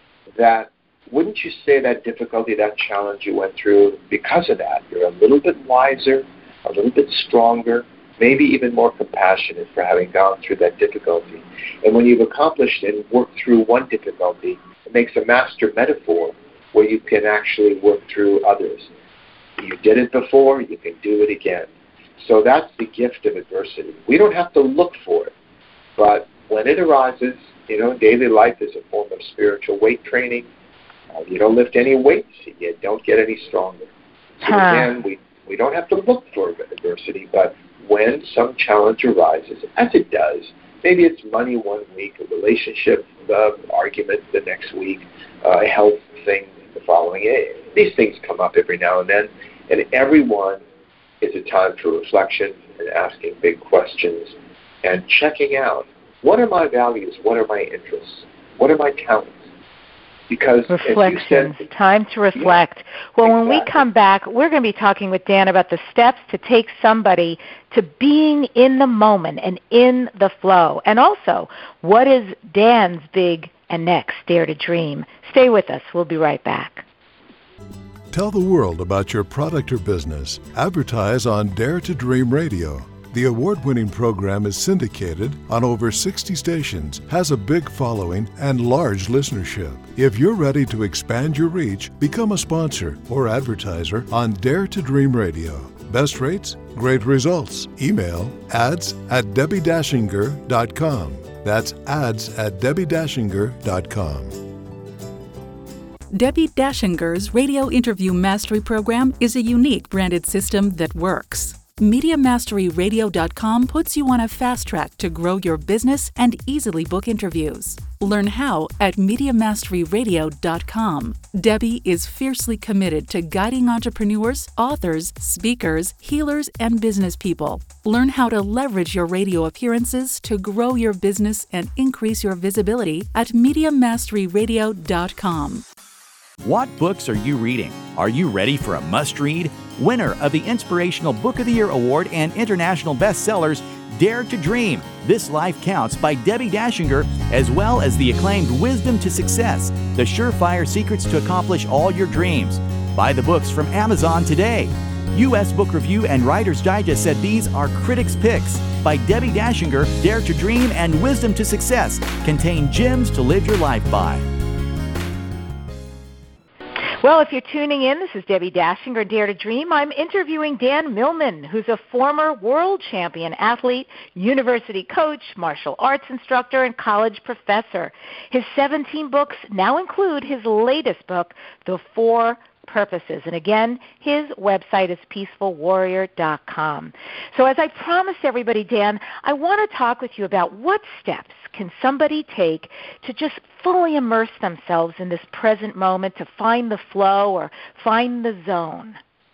[SPEAKER 4] That wouldn't you say that difficulty, that challenge you went through, because of that, you're a little bit wiser, a little bit stronger, maybe even more compassionate for having gone through that difficulty. And when you've accomplished and worked through one difficulty, it makes a master metaphor where you can actually work through others. You did it before, you can do it again. So that's the gift of adversity. We don't have to look for it, but when it arises, you know, daily life is a form of spiritual weight training. Uh, you don't lift any weights, you don't get any stronger. So huh. again, we, we don't have to look for adversity, but when some challenge arises, as it does, maybe it's money one week, a relationship uh, argument the next week, uh, a health thing the following. These things come up every now and then, and everyone is a time for reflection and asking big questions and checking out, what are my values, what are my interests, what are my talents? Because
[SPEAKER 3] reflections,
[SPEAKER 4] said,
[SPEAKER 3] time to reflect.
[SPEAKER 4] Yeah,
[SPEAKER 3] well,
[SPEAKER 4] exactly.
[SPEAKER 3] When we come back, we're going to be talking with Dan about the steps to take somebody to being in the moment and in the flow. And also, what is Dan's big and next Dare to Dream? Stay with us. We'll be right back.
[SPEAKER 12] Tell the world about your product or business. Advertise on Dare to Dream Radio. The award-winning program is syndicated on over sixty stations, has a big following, and large listenership. If you're ready to expand your reach, become a sponsor or advertiser on Dare to Dream Radio. Best rates, great results. Email ads at debbie dashinger dot com. That's ads at debbie dashinger dot com.
[SPEAKER 10] Debbie Dashinger's Radio Interview Mastery Program is a unique branded system that works. Media Mastery Radio dot com puts you on a fast track to grow your business and easily book interviews. Learn how at Media Mastery Radio dot com. Debbie is fiercely committed to guiding entrepreneurs, authors, speakers, healers, and business people. Learn how to leverage your radio appearances to grow your business and increase your visibility at Media Mastery Radio dot com.
[SPEAKER 6] What books are you reading? Are you ready for a must-read? Winner of the Inspirational Book of the Year Award and international bestsellers, Dare to Dream, This Life Counts by Debbie Dashinger, as well as the acclaimed Wisdom to Success, The Surefire Secrets to Accomplish All Your Dreams. Buy the books from Amazon today. U S Book Review and Writer's Digest said these are critics' picks. By Debbie Dashinger, Dare to Dream and Wisdom to Success contain gems to live your life by.
[SPEAKER 3] Well, if you're tuning in, this is Debbie Dashinger, Dare to Dream. I'm interviewing Dan Millman, who's a former world champion athlete, university coach, martial arts instructor, and college professor. His seventeen books now include his latest book, The Four Purposes. And again, his website is peaceful warrior dot com. So as I promised everybody, Dan, I want to talk with you about what steps can somebody take to just fully immerse themselves in this present moment, to find the flow or find the zone?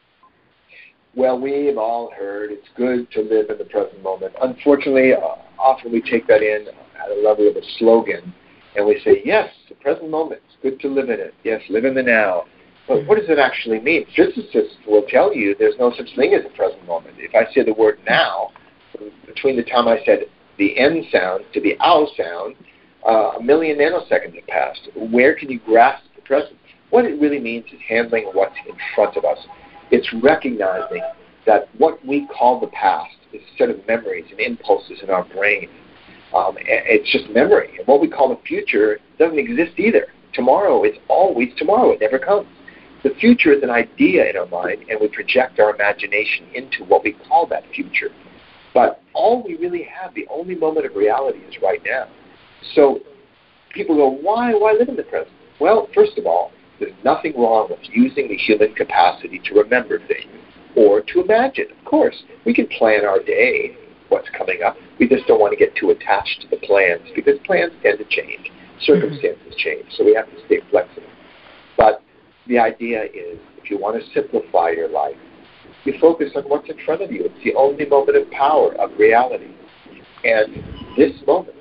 [SPEAKER 4] Well, we've all heard it's good to live in the present moment. Unfortunately, uh, often we take that in at a level of a slogan, and we say, yes, the present moment, it's good to live in it. Yes, live in the now. But what does it actually mean? Physicists will tell you there's no such thing as a present moment. If I say the word now, between the time I said the N sound to the ow sound, uh, a million nanoseconds have passed. Where can you grasp the present? What it really means is handling what's in front of us. It's recognizing that what we call the past is a set of memories and impulses in our brain. Um, it's just memory. And what we call the future doesn't exist either. Tomorrow is always tomorrow. It never comes. The future is an idea in our mind, and we project our imagination into what we call that future. But all we really have, the only moment of reality, is right now. So people go, why, why live in the present? Well, first of all, there's nothing wrong with using the human capacity to remember things or to imagine. Of course, we can plan our day, what's coming up. We just don't want to get too attached to the plans, because plans tend to change. Circumstances mm-hmm. change, so we have to stay flexible. But the idea is, if you want to simplify your life, you focus on what's in front of you. It's the only moment of power, of reality. And this moment,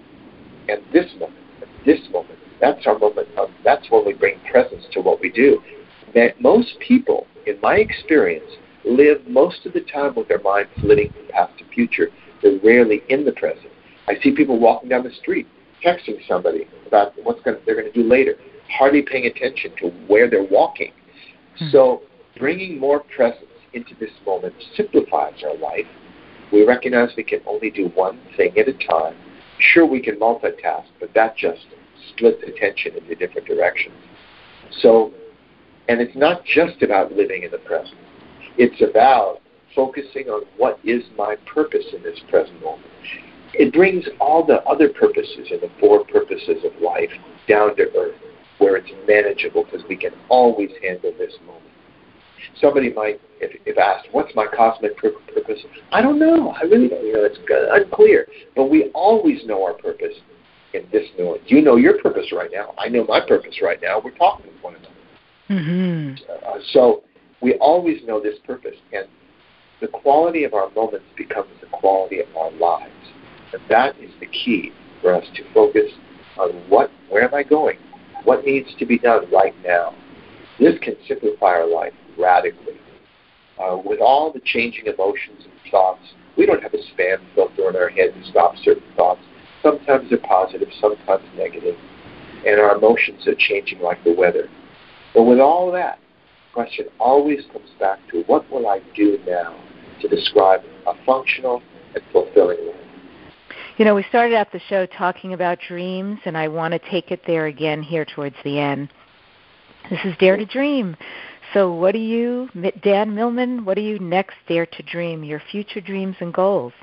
[SPEAKER 4] and this moment, and this moment, that's our moment of, that's when we bring presence to what we do. That most people, in my experience, live most of the time with their mind flitting from past to future. They're rarely in the present. I see people walking down the street, texting somebody about what they're going to do later, hardly paying attention to where they're walking. Mm-hmm. So bringing more presence into this moment simplifies our life. We recognize we can only do one thing at a time. Sure, we can multitask, but that just splits attention into different directions. So, and it's not just about living in the present. It's about focusing on what is my purpose in this present moment. It brings all the other purposes and the four purposes of life down to earth, where it's manageable, because we can always handle this moment. Somebody might, if, if asked, what's my cosmic purpose? I don't know. I really don't. You know, it's unclear. But we always know our purpose in this moment. You know your purpose right now. I know my purpose right now. We're talking with one another.
[SPEAKER 3] Mm-hmm.
[SPEAKER 4] Uh, so we always know this purpose. And the quality of our moments becomes the quality of our lives. And that is the key for us to focus on what, where am I going? what needs to be done right now. This can simplify our life radically. Uh, with all the changing emotions and thoughts, we don't have a spam filter in our head to stop certain thoughts. Sometimes they're positive, sometimes negative, and our emotions are changing like the weather. But with all that, the question always comes back to, what will I do now to describe a functional and fulfilling life?
[SPEAKER 3] You know, we started out the show talking about dreams, and I want to take it there again here towards the end. This is Dare to Dream. So what do you, Dan Millman, what do you next dare to dream, your future dreams and goals?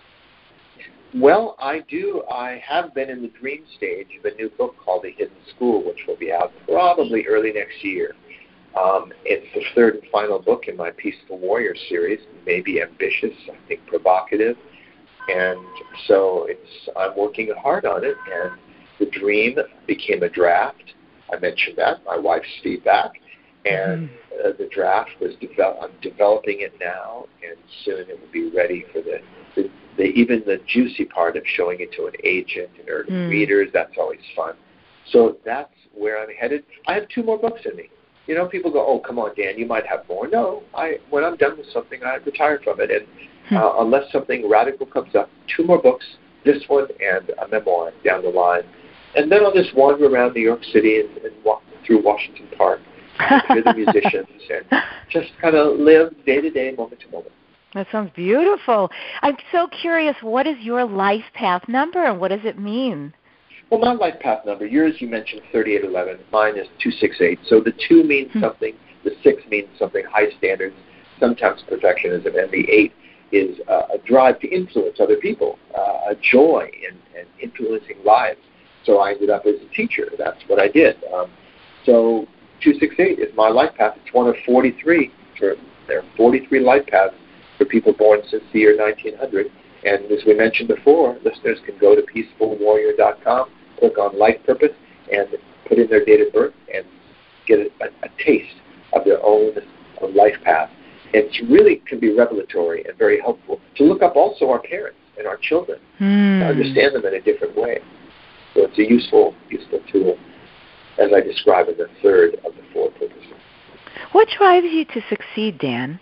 [SPEAKER 4] Well, I do. I have been in the dream stage of a new book called The Hidden School, which will be out probably early next year. Um, it's the third and final book in my Peaceful Warrior series. Maybe ambitious, I think provocative. And so it's I'm working hard on it. And the dream became a draft. I mentioned that, my wife's feedback. And uh, the draft was develop. I'm developing it now, and soon it will be ready for the, the, the even the juicy part of showing it to an agent and early mm. readers. That's always fun. So that's where I'm headed. I have two more books in me. You know, people go, "Oh, come on, Dan, you might have more." No, I when I'm done with something, I retire from it, and uh, unless something radical comes up, two more books, this one and a memoir down the line, and then I'll just wander around New York City and, and walk through Washington Park. Hear the musicians and just kind of live day to day, moment to moment.
[SPEAKER 3] That sounds beautiful. I'm so curious, what is your life path number and what does it mean?
[SPEAKER 4] Well, my life path number, yours you mentioned thirty-eight eleven, mine is two sixty-eight. So the two means mm-hmm. something, the six means something, high standards, sometimes perfectionism, and the eight is uh, a drive to influence other people, uh, a joy in, in influencing lives. So I ended up as a teacher. That's what I did. Um, so two sixty-eight is my life path. It's one of forty-three. For, there are forty-three life paths for people born since the year nineteen hundred. And as we mentioned before, listeners can go to peaceful warrior dot com, click on Life Purpose, and put in their date of birth and get a, a, a taste of their own life path. And it really can be revelatory and very helpful to look up also our parents and our children, mm. to understand them in a different way. So it's a useful, useful tool, as I describe in the third of the four purposes.
[SPEAKER 3] What drives you to succeed, Dan?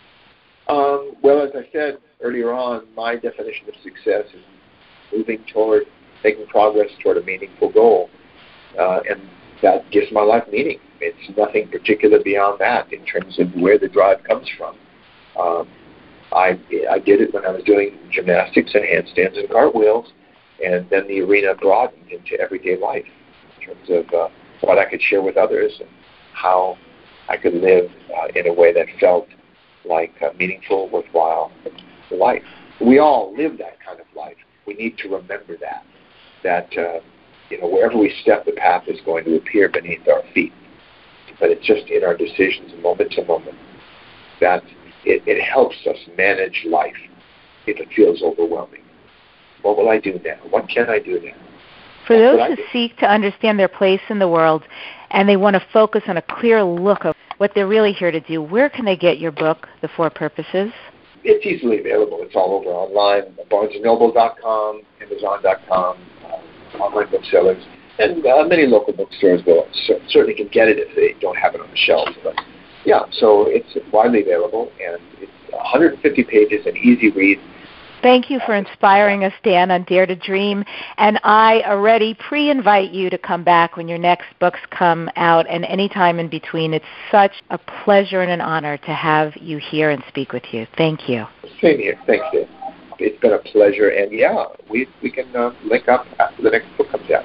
[SPEAKER 4] Um, well, as I said earlier on, my definition of success is moving toward, making progress toward a meaningful goal. Uh, and that gives my life meaning. It's nothing particular beyond that in terms of where the drive comes from. Um, I, I did it when I was doing gymnastics and handstands and cartwheels, and then the arena broadened into everyday life in terms of uh, what I could share with others and how I could live uh, in a way that felt like a meaningful, worthwhile life. We all live that kind of life. We need to remember that, that uh, you know, wherever we step, the path is going to appear beneath our feet. But it's just in our decisions, moment to moment, that it, it helps us manage life if it feels overwhelming. What will I do now? What can I do now?
[SPEAKER 3] For those who seek to understand their place in the world and they want to focus on a clear look of what they're really here to do, where can they get your book, The Four Purposes?
[SPEAKER 4] It's easily available. It's all over online, barnes and noble dot com, amazon dot com, uh, online booksellers, and uh, many local bookstores will certainly can get it if they don't have it on the shelves. But yeah, so it's widely available, and it's one hundred fifty pages, an easy read.
[SPEAKER 3] Thank you for inspiring us, Dan, on Dare to Dream. And I already pre-invite you to come back when your next books come out and any time in between. It's such a pleasure and an honor to have you here and speak with you. Thank you.
[SPEAKER 4] Same here. Thanks, Dave. It's been a pleasure. And, yeah, we, we can uh, link up after the next book comes out.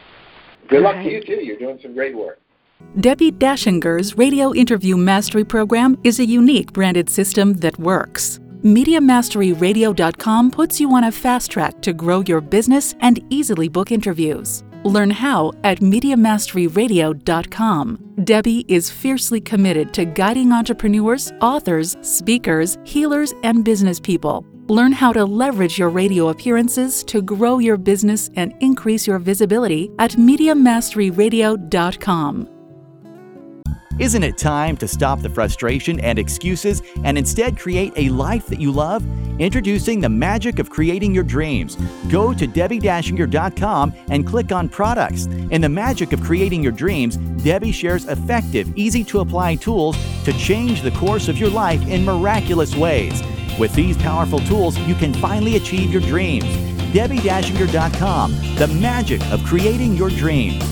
[SPEAKER 4] Good luck right. to you, too. You're doing some great work.
[SPEAKER 10] Debbie Daschinger's Radio Interview Mastery Program is a unique branded system that works. Media Mastery Radio dot com puts you on a fast track to grow your business and easily book interviews. Learn how at Media Mastery Radio dot com. Debbie is fiercely committed to guiding entrepreneurs, authors, speakers, healers, and business people. Learn how to leverage your radio appearances to grow your business and increase your visibility at Media Mastery Radio dot com.
[SPEAKER 6] Isn't it time to stop the frustration and excuses and instead create a life that you love? Introducing the magic of creating your dreams. Go to Debbie Dashinger dot com and click on products. In the magic of creating your dreams, Debbie shares effective, easy-to-apply tools to change the course of your life in miraculous ways. With these powerful tools, you can finally achieve your dreams. Debbie Dashinger dot com, the magic of creating your dreams.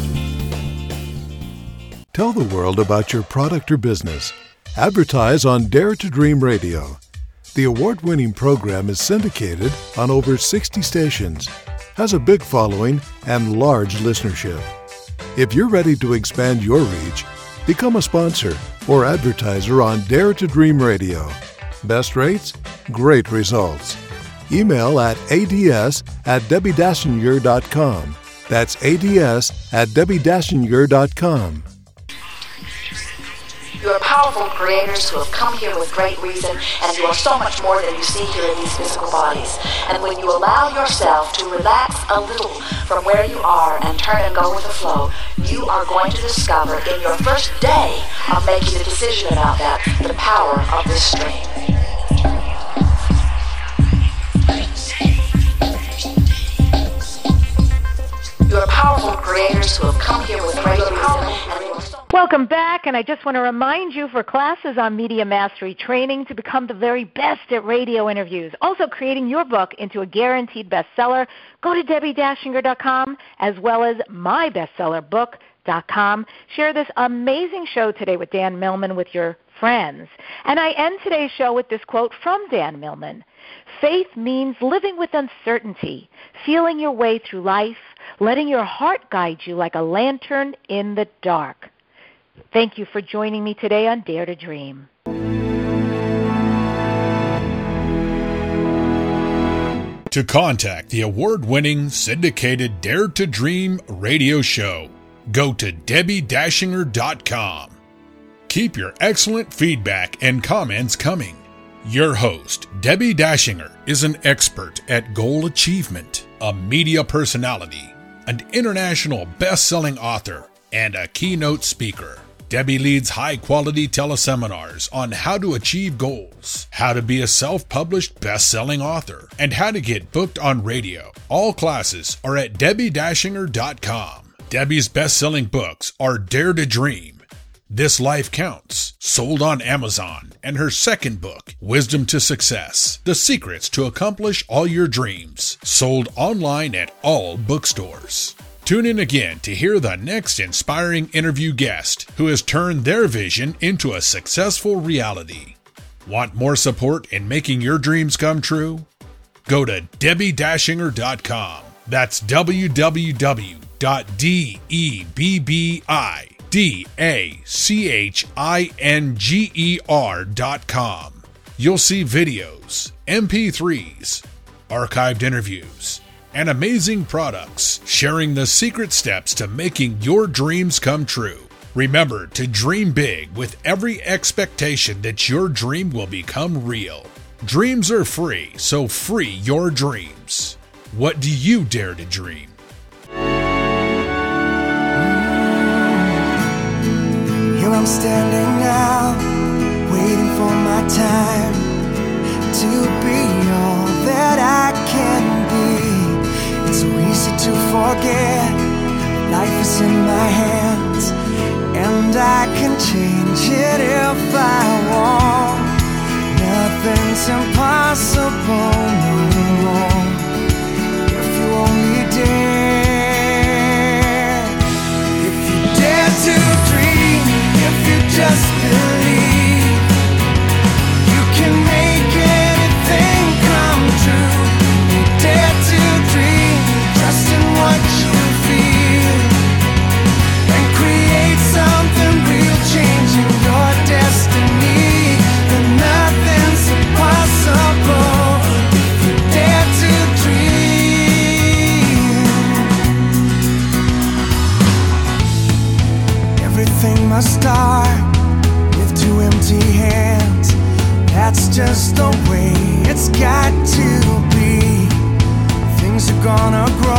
[SPEAKER 12] Tell the world about your product or business. Advertise on Dare to Dream Radio. The award-winning program is syndicated on over sixty stations, has a big following, and large listenership. If you're ready to expand your reach, become a sponsor or advertiser on Dare to Dream Radio. Best rates? Great results. Email at ads at Debbie Dashinger dot com. That's ads at Debbie Dashinger dot com.
[SPEAKER 13] You are powerful creators who have come here with great reason, and you are so much more than you see here in these physical bodies. And when you allow yourself to relax a little from where you are and turn and go with the flow, you are going to discover in your first day of making a decision about that, the power of this stream. You are powerful creators who have come here with great reason, and you are so
[SPEAKER 3] Welcome back, and I just want to remind you for classes on Media Mastery training to become the very best at radio interviews. Also creating your book into a guaranteed bestseller, go to Debbie Dashinger dot com as well as my bestseller book dot com. Share this amazing show today with Dan Millman with your friends. And I end today's show with this quote from Dan Millman. Faith means living with uncertainty, feeling your way through life, letting your heart guide you like a lantern in the dark. Thank you for joining me today on Dare to Dream.
[SPEAKER 14] To contact the award-winning syndicated Dare to Dream radio show, go to Debbie Dashinger dot com. Keep your excellent feedback and comments coming. Your host, Debbie Dashinger, is an expert at goal achievement, a media personality, an international best-selling author, and a keynote speaker. Debbie leads high-quality teleseminars on how to achieve goals, how to be a self-published best-selling author, and how to get booked on radio. All classes are at Debbie Dashinger dot com. Debbie's best-selling books are Dare to Dream, This Life Counts, sold on Amazon, and her second book, Wisdom to Success, The Secrets to Accomplish All Your Dreams, sold online at all bookstores. Tune in again to hear the next inspiring interview guest who has turned their vision into a successful reality. Want more support in making your dreams come true? Go to Debbie Dashinger dot com. That's w w w dot debbie dashinger dot com. You'll see videos, M P threes, archived interviews, and amazing products sharing the secret steps to making your dreams come true. Remember to dream big with every expectation that your dream will become real. Dreams are free, so free your dreams. What do you dare to dream?
[SPEAKER 11] Here I'm standing now, waiting for my time to be all that I can be. It's so easy to forget, life is in my hands, and I can change it if I want. Nothing's impossible no more, if you only dare. If you dare to dream, if you just believe, you can make anything come true. You dare to dream, trust in what you feel, and create something real, changing your destiny. Then nothing's impossible if you dare to dream. Everything must start with two empty hands. That's just the way it's got to be. Things are gonna grow.